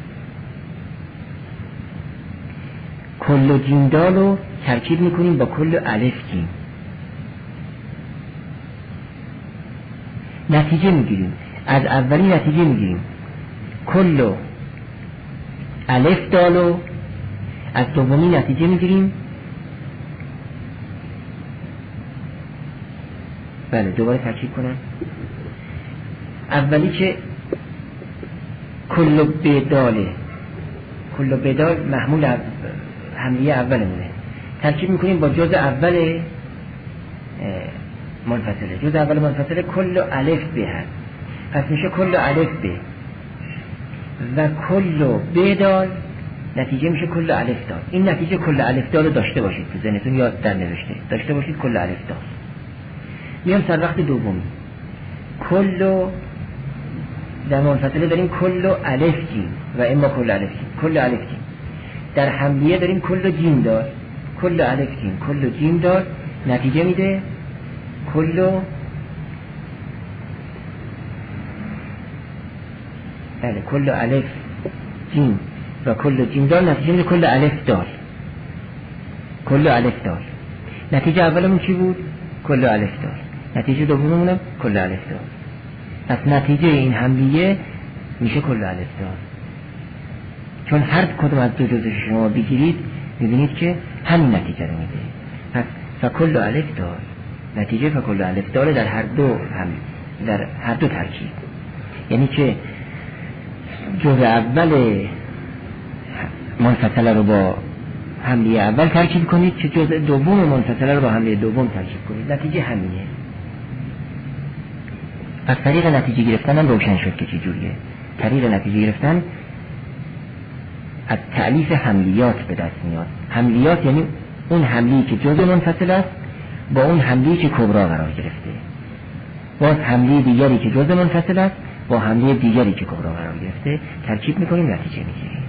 کل جیم دال رو ترکیب میکنیم با کل الف جیم. نتیجه میگیریم، از اولی نتیجه میگیریم کل الف دال رو، از دومی نتیجه میگیریم بله دوباره ترکیب کنم. اولی که کل بداله، کل بدال محمول حملیه اولمونه، ترکیب میکنیم با جزء اول منفصله. جزء اول منفصله کل الف ب هست، پس میشه کل الف ب و کل بدال نتیجه میشه کل الف دال. این نتیجه کل الف دال رو داشته باشید تو ذهنتون، یاد در نوشته داشته باشید کل الف دال. میام سر وقت دومی، کل در منفصله داریم کل الف جیم و اما کل الف جیم، کل الف جیم. در حملیه داریم کل جیم دار، کل الف جیم کل جیم دار، نتیجه میده کل بله کل الف جیم و کل جیم دار، نتیجه میده کل الف دار، کل الف دار. نتیجه اولمون چی بود؟ کل الف دار. نتیجه دوممون کل الف دار. پس نتیجه این حملیه میشه کل الف دار. چون هر کدوم از دو جزء شما بگیرید میبینید که همین نتیجه رو میده. پس فکل الف دار، نتیجه فکل الف دار در هر دو در هر دو ترکیب. یعنی که جزء اول منفصله رو با حملیه اول ترکیب کنید، که جزء دوم منفصله رو با حملیه دوم ترکیب کنید، نتیجه همینه. پس طریق نتیجه گرفتن هم روشن شد که چی جوریه. طریق نتیجه گرفتن از تألیف حملیات به دست میاد. حملیات یعنی اون حملی که جزء منفصل است با اون حملی که کبرا قرار گرفته، باز حملی دیگری که جزء منفصل است با حملی دیگری که کبرا قرار گرفته ترکیب میکنیم، نتیجه میگیریم.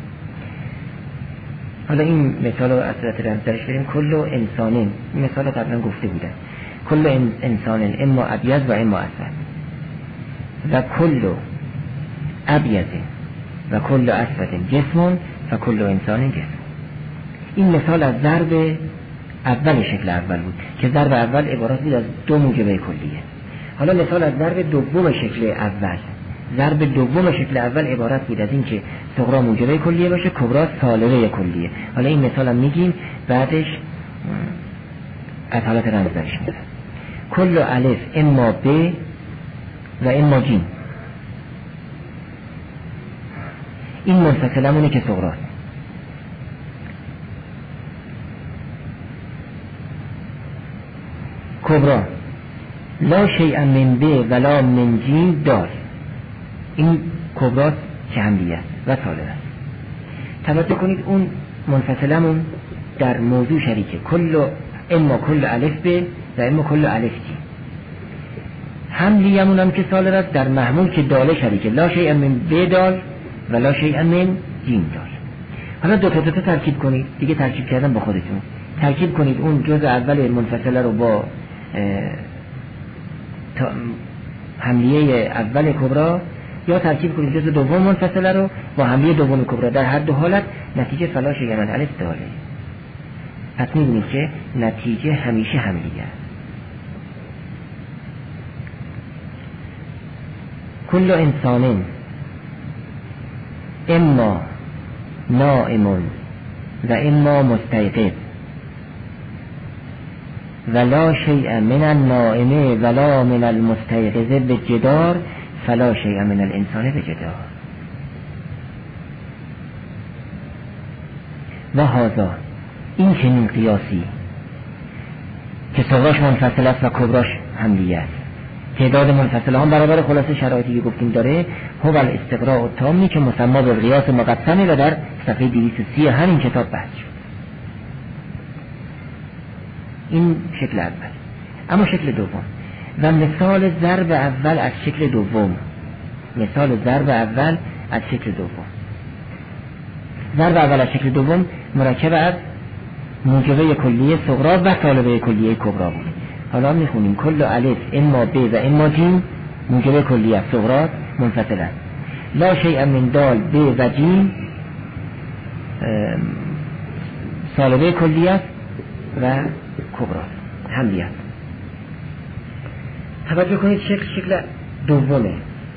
حالا این مثال رو از صورت رمز درش بریم. کل انسانین، این مثال رو قبلا گفته بودن، کل انسانین اما ابیض و اما اسود و کل ابیض و کل اسود جسم و کل انسان جسم. این مثال از ضرب اول شکل اول بود که ضرب اول عبارت بود از دو موجبه کلیه. حالا مثال از ضرب دوم شکل اول. ضرب دوم شکل اول عبارت بود از این که صغرا موجبه کلیه باشه، کبرا سالبه کلیه. حالا این مثال هم میگیم، بعدش از حالت رمز درش میاد. کل الف اما ب و اما جیم، این منفصله مونه که صغراست. کبرا لا شیء من ب ولا من جیم دار، این کبرا که حملیه است و سالب است. توجه کنید اون منفصلمون در موضوع شریکه، کل اما کل الف ب و اما کل الف جیم. حملیمون هم که سالب است در محمول که داله شریکه، لا شیء من ب دال و لا شیء من جیم دال. حالا دو تا ترکیب کنید، دیگه ترکیب کردن با خودتون. ترکیب کنید اون جزء اول منفصله رو با حملیه اول کبرا، یا ترکیب کنید جزء دوم منفصله رو با حملیه دوم کبرا. در هر دو حالت نتیجه فلا شیء من الف داله. پس می‌بینید که نتیجه همیشه حملیه است. کل انسان اما نائم و اما مستيقظ ولا شيء من النائم ولا من المستيقظ بجدار فلا شيء من الانسان بجدار. و هذا این چنین قیاسی که صغراش منفصل است و کبراش حملیه است، تعداد منفصله هم برابر خلاصه شرایطی که گفتیم داره. هو الاستقراء التامی که مسما به قیاس مقسمه و در صفحه 230 همین کتاب بحث شد. این شکل اول. اما شکل دوم و مثال ضرب اول از شکل دوم، مثال ضرب اول از شکل دوم. ضرب اول از شکل دوم مرکب از موجبه کلیه صغرا و طالبه کلیه کبرا بود. حالا میخونیم کل الف اما ب و اما جیم موجبه کلیه صغرا منفصل است. لا شیء من دال ب و جیم طالبه کلیه و کبرا حملیه. توجه کنید شکل دومه،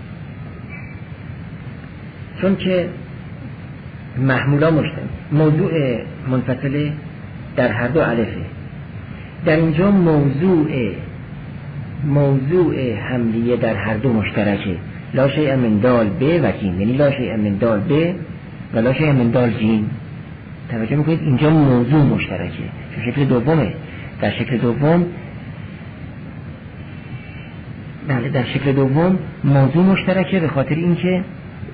چون که محمولا مشترک موضوع منفصله در هر دو الفه. در اینجا موضوع حملیه در هر دو مشترکه. لا شیء من دال ب و جیم، یعنی لا شیء من دال ب و لا شیء من دال جیم. توجه میکنید اینجا موضوع مشترکه، چون شکل دومه. در شکل دوم بله در شکل دوم موضوع مشترکه، به خاطر اینکه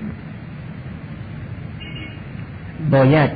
باید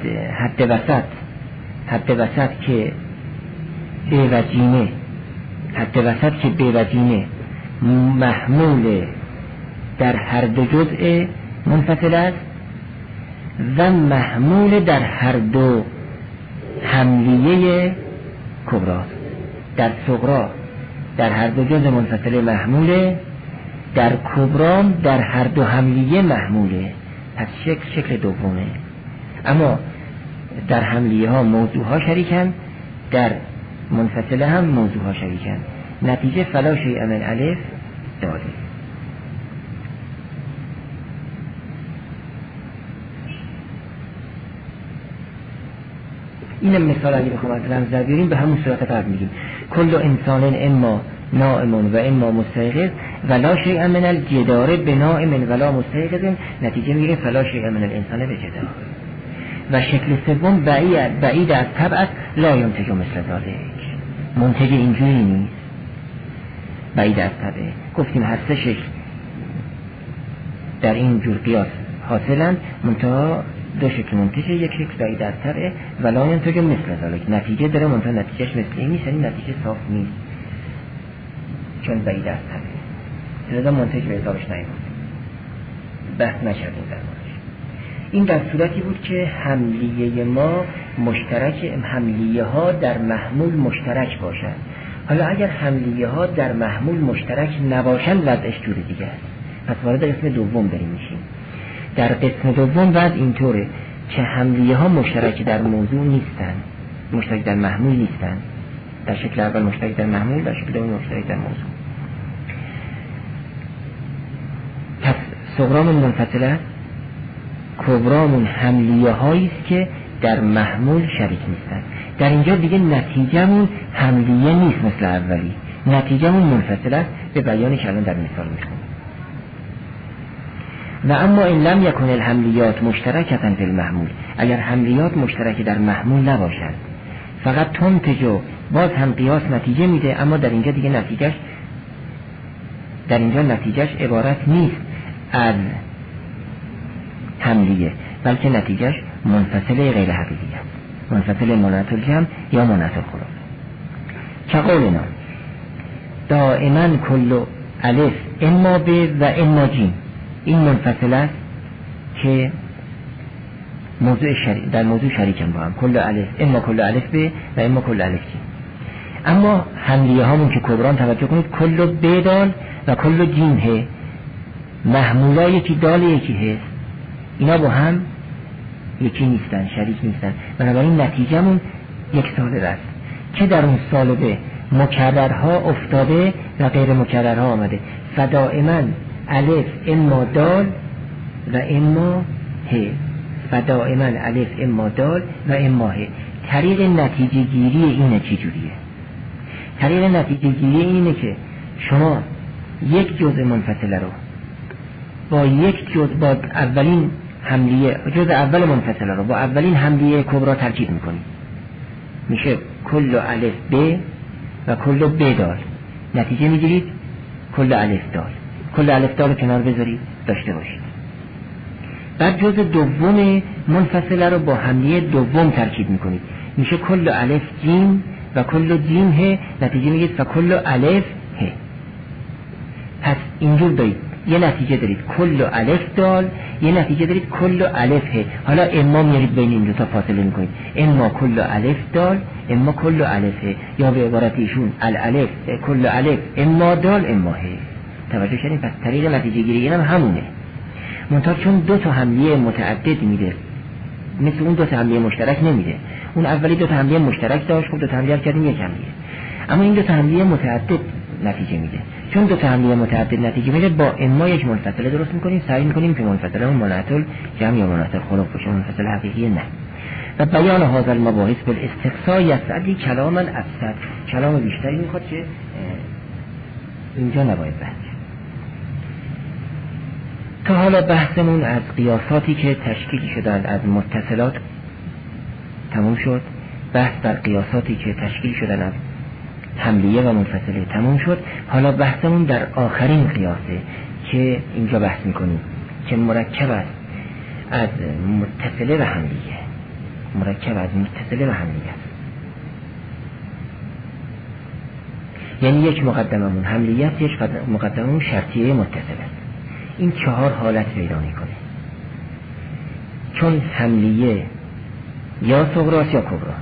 حد وسط که ب و جیمه، حد وسط که ب و جیمه محمول در هر دو جزء منفصل است و محمول در هر دو حملیه کبرا. در صغرا در هر دو جزء منفصله محموله، در کبرا در هر دو حملیه محموله. پس شکل دومه. اما در حملیه ها موضوع ها شریکن، در منفصله هم موضوع ها شریکن. نتیجه فلا شیء من الف داله. اینم مثال اگه بخوام از رمز در بیاریم به همون صورت قبل میگیم کل انسان اما نائم و اما مستيقظ ولا شیء من الجدار بنائم ولا مستيقظ. نتیجه میگه فلا شیء من الانسان بجدار. و شکل سوم بعید از طبع لا ينتج مثل ذلك، منتج اینجوری نیست، بعید از طبع. گفتیم هر سه شکل در این جور قیاس حاصلند، منتها دو شکل منتج، یک شکل بعید از طبع و لا ينتج مثل ذلك. نتیجه داره منتها نتیجهش مثل این نیست، یعنی نتیجه صاف نیست چون بعید از طبع. لذا منتج به حسابش نیامد، بحث نکردیم در موردش. این در صورتی بود که حملیه ما مشترک، حملیه ها در محمول مشترک باشند. حالا اگر حملیه ها در محمول مشترک نباشند وضعش جور دیگه است. پس وارد قسم دوم بریم میشیم. در قسم دوم وضع اینطوره که حملیه ها مشترک در موضوع نیستن، مشترک در محمول نیستن. در شکل اول مشترک در محمول، در شکل دوم مشترک در موضوع. پس صغرامون منفصله، کبرامون حملیه هایی است که در محمول شریک نیستن. در اینجا دیگه نتیجهمون حملیه نیست مثل اولی، نتیجهمون منفصل است، به بیانی که الان در مثال میخونم. و اما این لم یکن الحملیات مشترکتن فی المحمول، اگر حملیات مشترک در محمول نباشد فقط تنتجو، باز هم قیاس نتیجه میده، اما در اینجا دیگه نتیجهش عبارت نیست از حملیه، بلکه نتیجهش منفصله غیر حقیقی است، منفصله منعت الجمع یا منعت الخلاف. كقولنا دائما کل الف اما ب و اما جیم، این منفصل است که در موضوع شریکن با هم، کل الف اما کل الف ب و اما کل الف جیم. اما حملیه هامون که کبران توجه کنید کل ب دال و کل جیم ه، محمولا یکی دال یکی ه، اینا با هم یکی نیستن، شریک نیستن. بنابراین نتیجهمون یک سالبه است که در اون سالبه مکررها افتاده و غیر مکررها آمده. فدائما الف اما دال و اما ه، فدائما الف اما دال و اما ه. طریق نتیجه گیری اینه چی جوریه؟ طریق نتیجه گیری اینه که شما یک جزء منفصله رو با اولین حملیه، جزء اول منفصله رو با اولین حملیه کبرا ترکیب میکنید، میشه کل الف ب و کل ب دال. نتیجه میگیرید کل الف دال. کل الف دال رو کنار بذارید داشته باشید. بعد جزء دوم منفصله رو با حمله دوم ترکیب میکنید، میشه کل الف جیم و کل جیم ه، نتیجه میگید فکل الف ه. پس اینجور دارید یه نتیجه دارید کل الف دال، یه نتیجه دارید کل الف ه. حالا اما میارید بین این دو تا فاصله میکنید، اما کل الف دال اما کل الف ه، یا به عبارت ایشون الالف کل الف اما دال اما ه. توجه کردین؟ پس طریق نتیجه گیری این هم همونه، منتها چون دو تا حمله متعدد میده مثل اون دو تا حمله مشترک نمیده. اون اولی دو تا حمله مشترک داشت، خب دو تا حمله کردیم یک حمله، اما این دو تا حمله متعدد نتیجه میده. چون دو تا حمله متعدد نتیجه میده با اما یک منفصله درست میکنیم، سعی میکنیم که منفصله اون منعطل جمع یا منعطل خلق باشه، منفصله حقیقی نه. و بیان هذا المباحث بالاستقصاء یسعدی کلاما ابسط، کلام بیشتری میخواد که اینجا نباید بحث. تا حالا بحثمون از قیاساتی که تشکیل شدن از متصلات تموم شد، بحث بر قیاساتی که تشکیل شدن از حملیه و منفصله تموم شد. حالا بحثمون در آخرین قیاسه که اینجا بحث میکنیم که مرکب است از متصله و حملیه، مرکب از متصله و حملیه است. یعنی یک مقدممون حملیه است، یک مقدممون شرطیه متصله است. این چهار حالت پیدا میکنه، چون حملیه یا صغراست یا کبرا.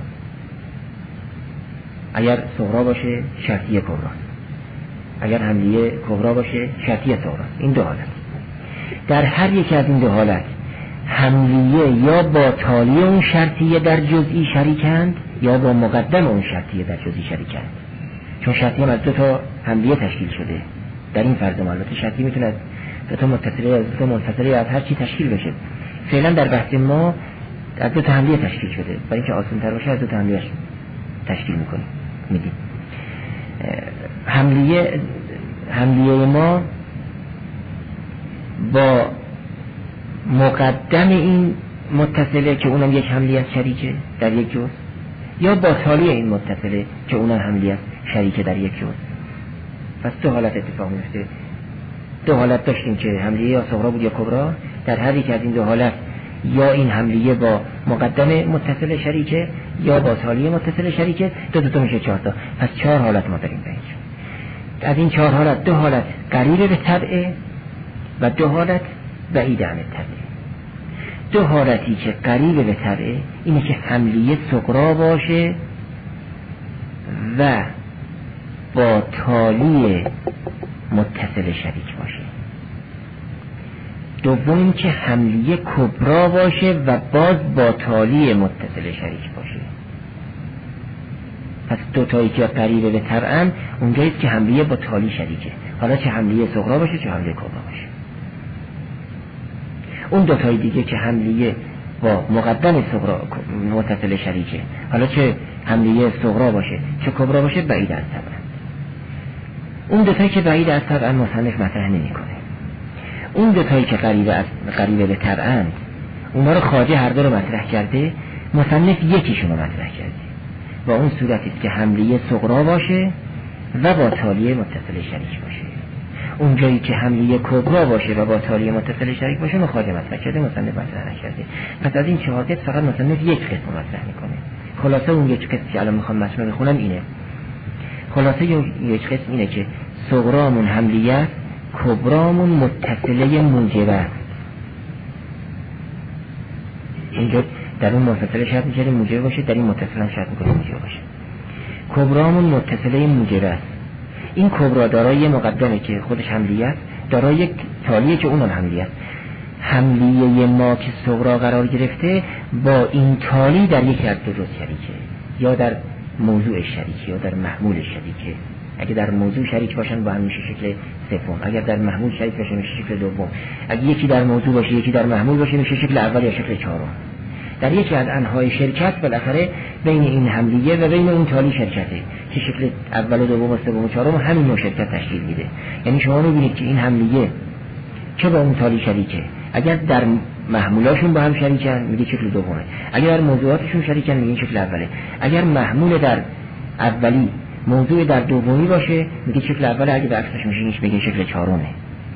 اگر صغرا باشه شرطیه کبراست، اگر حملیه کبرا باشه شرطیه صغراست. این دو حالت. در هر یک از این دو حالت حملیه یا با تالی اون شرطیه در جزئی شریکند یا با مقدم اون شرطیه در جزئی شریکند. چون شرطیه از دو تا حملیه تشکیل شده. در این فرض البته شرطیه میتونه از دو تا متصله از دو تا منفصله از هر چی تشکیل بشه. فعلا در بحث ما از دو تا حملیه تشکیل شده، برای اینکه آسان تر باشه از دو تا حملیه تشکیل میکنیم. میدیم حملیه ما با مقدم این متصله که اونم یک حملیه است شریکه در یک جزء، یا با تالی این متصله که اونم حملیه است شریکه در یک جزء. پس دو حالت اتفاق میفته. دو حالت داشتیم که حملیه یا صغرا بود یا کبرا. در هر یک از این دو حالت یا این حملیه با مقدم متصل شریکه یا با تالی متصل شریکه، دو میشه چهار تا. پس چهار حالت ما داریم اینجا. از این چهار حالت دو حالت قریب به تبعه و دو حالت بعید عن تبعه. دو حالتی که قریب به تبعه اینه که حملیه صغرا باشه و با تالی متصل شریک باشه. دوم این که حملیه کبرا باشه و باز با تالی متصل شریک باشه. پس دو تایی که قریبه به تبعن اونجاییست که حملیه با تالی شریکه، حالا چه حملیه صغرا باشه چه حملیه کبرا باشه. اون دو تایی دیگه که حملیه با مقدم صغرا متصل شریکه، حالا چه حملیه صغرا باشه چه کبرا باشه، بعید از تبعن. اون دو تایی که بعید از تبعن مصنف مطرح نمی‌کنه. اون دو تایی که قریبه به تبعن اونا رو خواجه هر دو رو مطرح کرده، مصنف یکیشون رو مطرح کرده و اون صورتی است که حملیه صغرا باشه و با تالی متصل شریک باشه. اون جایی که حملیه کبرا باشه و با تالی متصل شریک باشه اون خواجه مطرح کرده، مصنف مطرح نکرده. پس از این چهار قسم فقط مصنف یک قسم مطرح میکنه. خلاصه اون یک قسم که الان میخوام متن بخونم اینه. خلاصه یک قسم اینه که صغرامون حملیه است، کبرامون متصله موجبه است. اینجا در اون متصله شرط میشه موجبه باشه، در این متصله شرط میکنه موجبه باشه. کبرامون متصله موجبه است. این کبرا دارای مقدمه که خودش حملیه است، دارای یک تالیه که اونم حملیه است. حملیه ما که صغرا قرار گرفته با این تالی در یکی از دو جزء شریکه، یا در موضوع شریک یا در محمول شریکه. اگه در موضوع شریک باشن با هم میشه شکل سوم، اگر در محمول شریک باشن میشه شکل دوم. اگه یکی در موضوع باشه یکی در محمول باشه میشه شکل اول یا شکل چهارم. در یکی از انواع شرکت بالاخره بین این حملیه و بین اون تالی شرکته که شکل اول و دوم و سوم و چهارم همین نوع شرکت تشکیل میده. یعنی شما میبینید که این حملیه چه با اون تالی شریکه، اگر در محمولاشون با هم شریکن میگه شکل دومه، اگر در موضوعاتشون شریکن میگه شکل اوله. اگر محمول در اولی موضوع در دومی باشه میگه شکل اول، اگه به عکسش میشینیش بگه شکل چهارمه.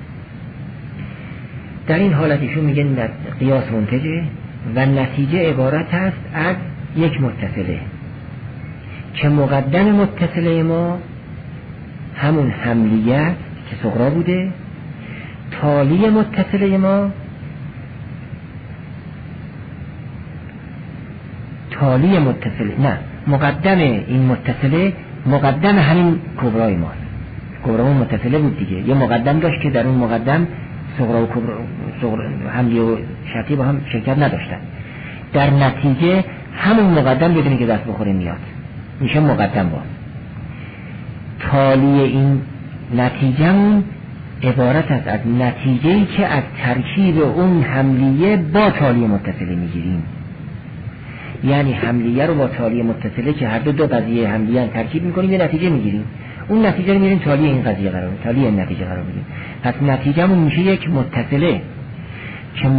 در این حالت ایشون میگه قیاس منتجه و نتیجه عبارت هست از یک متصله که مقدم متصله ما همون حملیه که صغرا بوده، تالی متصله ما تالی متصله نه مقدم این متصله مقدم همین کبرای ماست. کبرامون متصله بود دیگه، یه مقدم داشت که در اون مقدم صغرا و کبرا حملی و شرطی با هم شرکت نداشتن. در نتیجه همون مقدم بدونی که دست بخوره میاد میشه مقدم باز. تالی این نتیجهمون عبارت است از نتیجه‌ای که از ترکیب اون حملیه با تالی متصله میگیریم. یعنی حملیه رو با تالی متصله که هر دو قضیه حملیه ترکیب میکنیم یه نتیجه میگیریم، اون نتیجه رو میریم تالی این قضیه قرار میدیم، تالی این نتیجه قرار میدیم. پس نتیجهمون میشه یک متصله که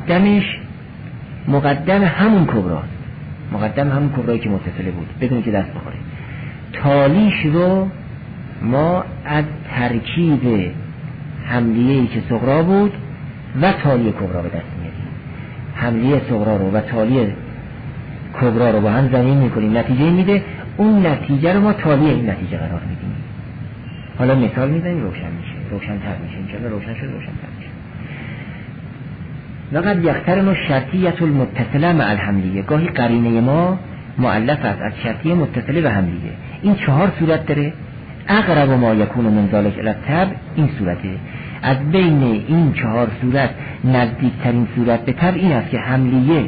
مقدم همون کبراست، مقدم همون کبرایی که متصله بود بدون که دست بخوره. تالیش رو ما از ترکیب حملیه‌ای که صغرا بود و تالی کبرا به دست میاریم. حملیه صغرا رو و تالی کبرا رو با هم زمین میکنیم، نتیجه میده، اون نتیجه رو ما تالی این نتیجه قرار میدیم. حالا مثال میزنیم روشن میشه، روشن‌تر میشه، انشاءالله روشن شد، روشن‌تر میشه. وقد یقترن شرطیت المتصله مع الحملیه، گاهی قرینه ما مؤلف است از شرطیه متصله و حملیه. این 4 صورت داره. اقرب ما یکون من ذلک الی الطبع این صورته. از بین این 4 صورت نزدیکترین صورت به طبع این است که حملیه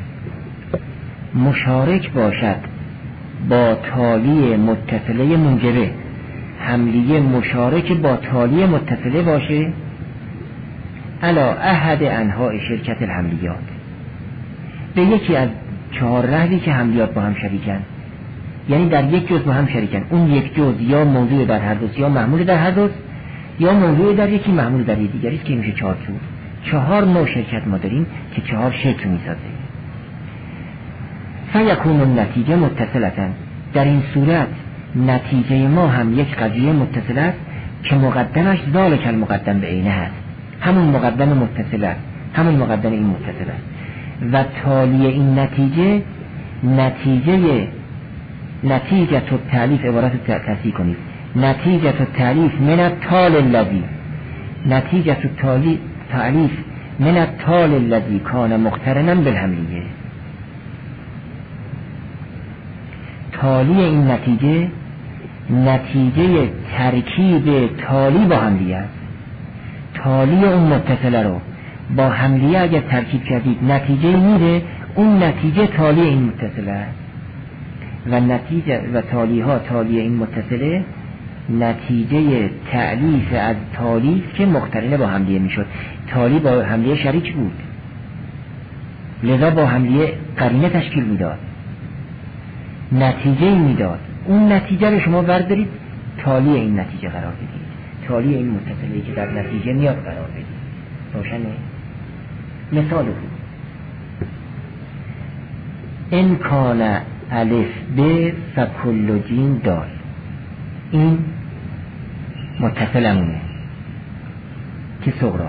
مشارک باشد با تالی متصله منجبه، حملیه مشارک با تالی متصله باشه علا احد انواع شرکت الحملیات، به یکی از 4 رهی که حملیات با هم شریکن، یعنی در یک جزء با هم شریکن. اون یک جزء یا موضوع در هر دوست یا محمول در هر دوست، یا موضوع در یکی محمول در یکی دیگری است که میشه 4 جور. 4 نوع شرکت ما داریم که 4 شکل میسازه. فیکون النتیجه متصلتن، در این صورت نتیجه ما هم یک قضیه متصل است که مقدمش ذالک المقدم به عینه هست، همون مقدم متصل است، همون مقدم این متصل است. و تالی این نتیجه التالیف عبارت رو تصحیح کنید. نتیجه التالیف من التال الذی، نتیجه التالیف من التال الذی کان مقترنا بالحملیه. تالی این نتیجه ترکیب تالی با حملیه است. تالی اون متصله رو با حملیه اگر ترکیب کردید نتیجه میره، اون نتیجه تالی این متصله است. و نتیجه و تالی این متصله نتیجه تألیف از تالی که مقترنه با حملیه میشد. تالی با حملیه شریک بود، لذا با حملیه قرینه تشکیل میداد، نتیجه میداد. اون نتیجه رو شما بردارید تالی این نتیجه قرار بدید، تالی این متصلی که در نتیجه میاد قرار بدید. روشنه؟ مثال خوب ان کان الف ب فکل جیم دال، این متصلمونه که صغرا.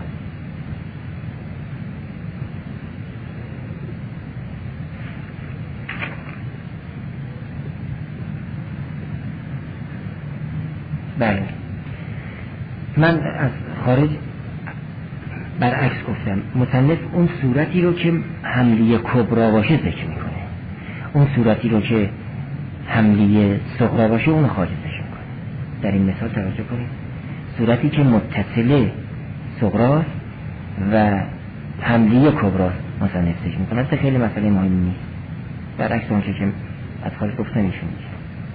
بله، من از خارج برعکس گفتم. مصنف اون صورتی رو که حملیه کبرا باشه ذکر میکنه، اون صورتی رو که حملیه صغرا باشه اون خارج ذکر میکنه. در این مثال توجه کنید، صورتی که متصله صغراست و حملیه کبراست مصنف ذکر میکنه. اصلا خیلی مسئله مهمی نیست، برعکس اون که از خارج گفتم ایشون میگه.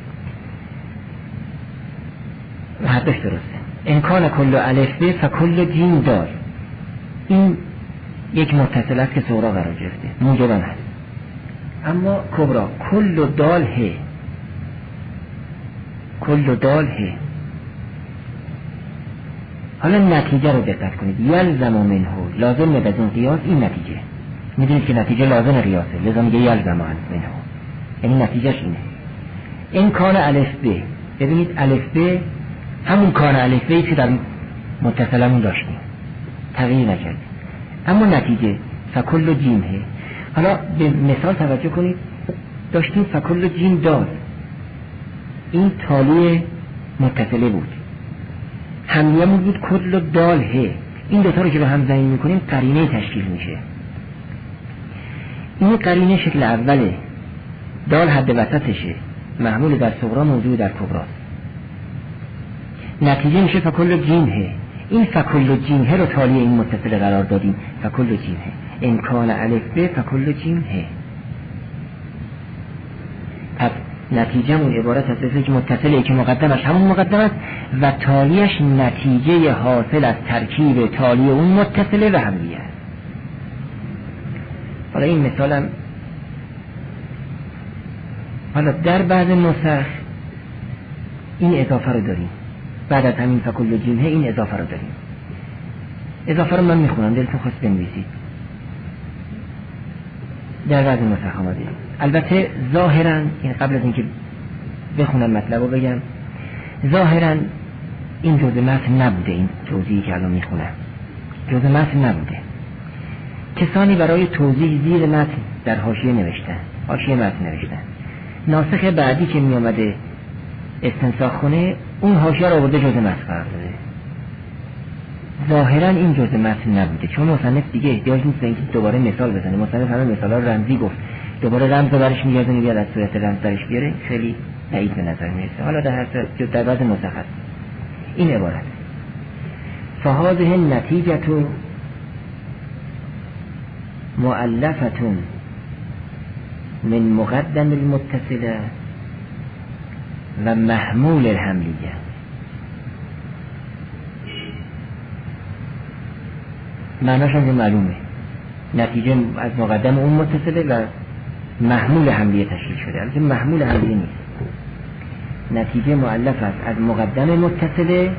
حدش درسته. امکان کل الف ب فکل جیم دال، این یک متصل است که صغرا قرار گرفته، موجبا هست. اما کبرا کل دال ه، کل دال ه. حالا نتیجه رو دقت کنید. یلزم منه، لازم از این قیاس این نتیجه. میدونید که نتیجه لازم قیاسه، لازم میگه یلزم منه، یعنی نتیجهش اینه. امکان الف ب ببینید الف ب همون کان الف بی که در متصلمون داشتیم تغییر نکرد، اما نتیجه فکل جیم هه. حالا به مثال توجه کنید، داشتیم فکل جیم داد، این تالی متصله بود، حملیه‌مون بود کل دال هه. این دوتا رو که به هم زمین میکنیم قرینه تشکیل میشه. این قرینه شکل اوله، دال حد وسطشه، محمول در صغرا موضوع در کبراست. نتیجه میشه فکل جیم هه. این فکل جیم هه رو تالی این متصله قرار دادیم، فکل جیم هه امکان الف ب فکل جیم هه. پس نتیجه اون عبارت از یک متصله که مقدمش همون مقدم است و تالیش نتیجه حاصل از ترکیب تالی اون متصله و حملیه است. حالا این مثالم، حالا در بعض نسخ این اضافه رو داریم، بعد از همین فکل جیمه این اضافه رو داریم. اضافه رو من میخونم، دلتون خواست بنویسید. در بعض نسخ آمده. البته ظاهرا این قبل از اینکه بخونم مطلب رو بگم، ظاهرا این جزء متن نبوده، این توضیحی که الان میخونم جزء متن نبوده. کسانی برای توضیح زیر متن در حاشیه نوشتن، حاشیه متن نوشتن. ناسخ بعدی که می آمده استنساخ کنه اون حاشیه رو آورده جزء متن قرار داده. ظاهرا این جزء متن نبوده، چون مصنف دیگه احتیاج نیست اینکه دوباره مثال بزنه. مصنف همه مثالا رمزی گفت، دوباره رمز رو برش میگردونه بیاد از صورت رمز برش بیاره، خیلی بعید به نظر میرسه. حالا در هر صورت در بعض نسخ هست این عبارت فهذه النتیجه مؤلفه من مقدم المتصله و محمول الحملیه. معناش هم معلومه، نتیجه از مقدم اون متصله و محمول حملیه تشکیل شده. البته محمول حملیه نیست، نتیجه مؤلف است از مقدم متصله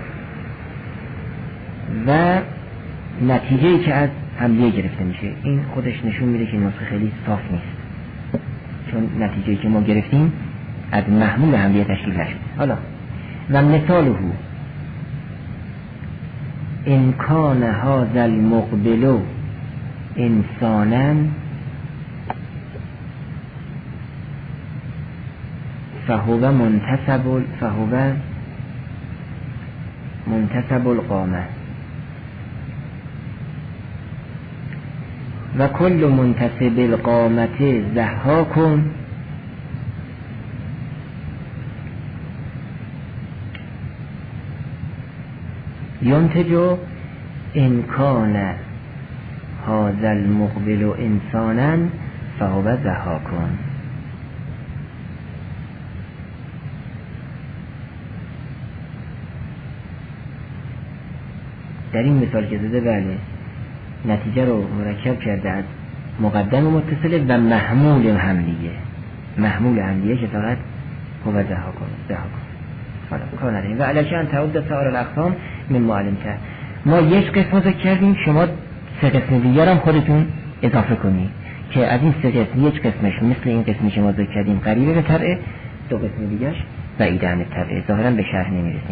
و نتیجه‌ای که از حملیه گرفته میشه. این خودش نشون میده که نسخه خیلی صاف نیست، چون نتیجه‌ای که ما گرفتیم از محمول حملیه تشکیل نشده. حالا و مثاله ان کان هذا المقبل انسانا فهو منتسب القامه و کل منتسب القامت ضحاک ینتج ان کان هذا المقبل انسانا فهو ضحاک. در این مثال که زده بله نتیجه رو مرکب کرده از مقدم متصله و محمول حملیه. محمول حملیه که فقط هو ضحاک. حالا کار نداریم. و علیه ان تعود سایر الاقسام من معلم‌تر. ما یک قسم ذکر کردیم، شما سه قسم دیگر هم خودتون اضافه کنید که از این سه قسم یک قسمش مثل این قسمی که ما ذکر کردیم قریبه به طبع، دو قسم دیگرش بعیده عن الطبع. ظاهرا به شرح نمیرسیم.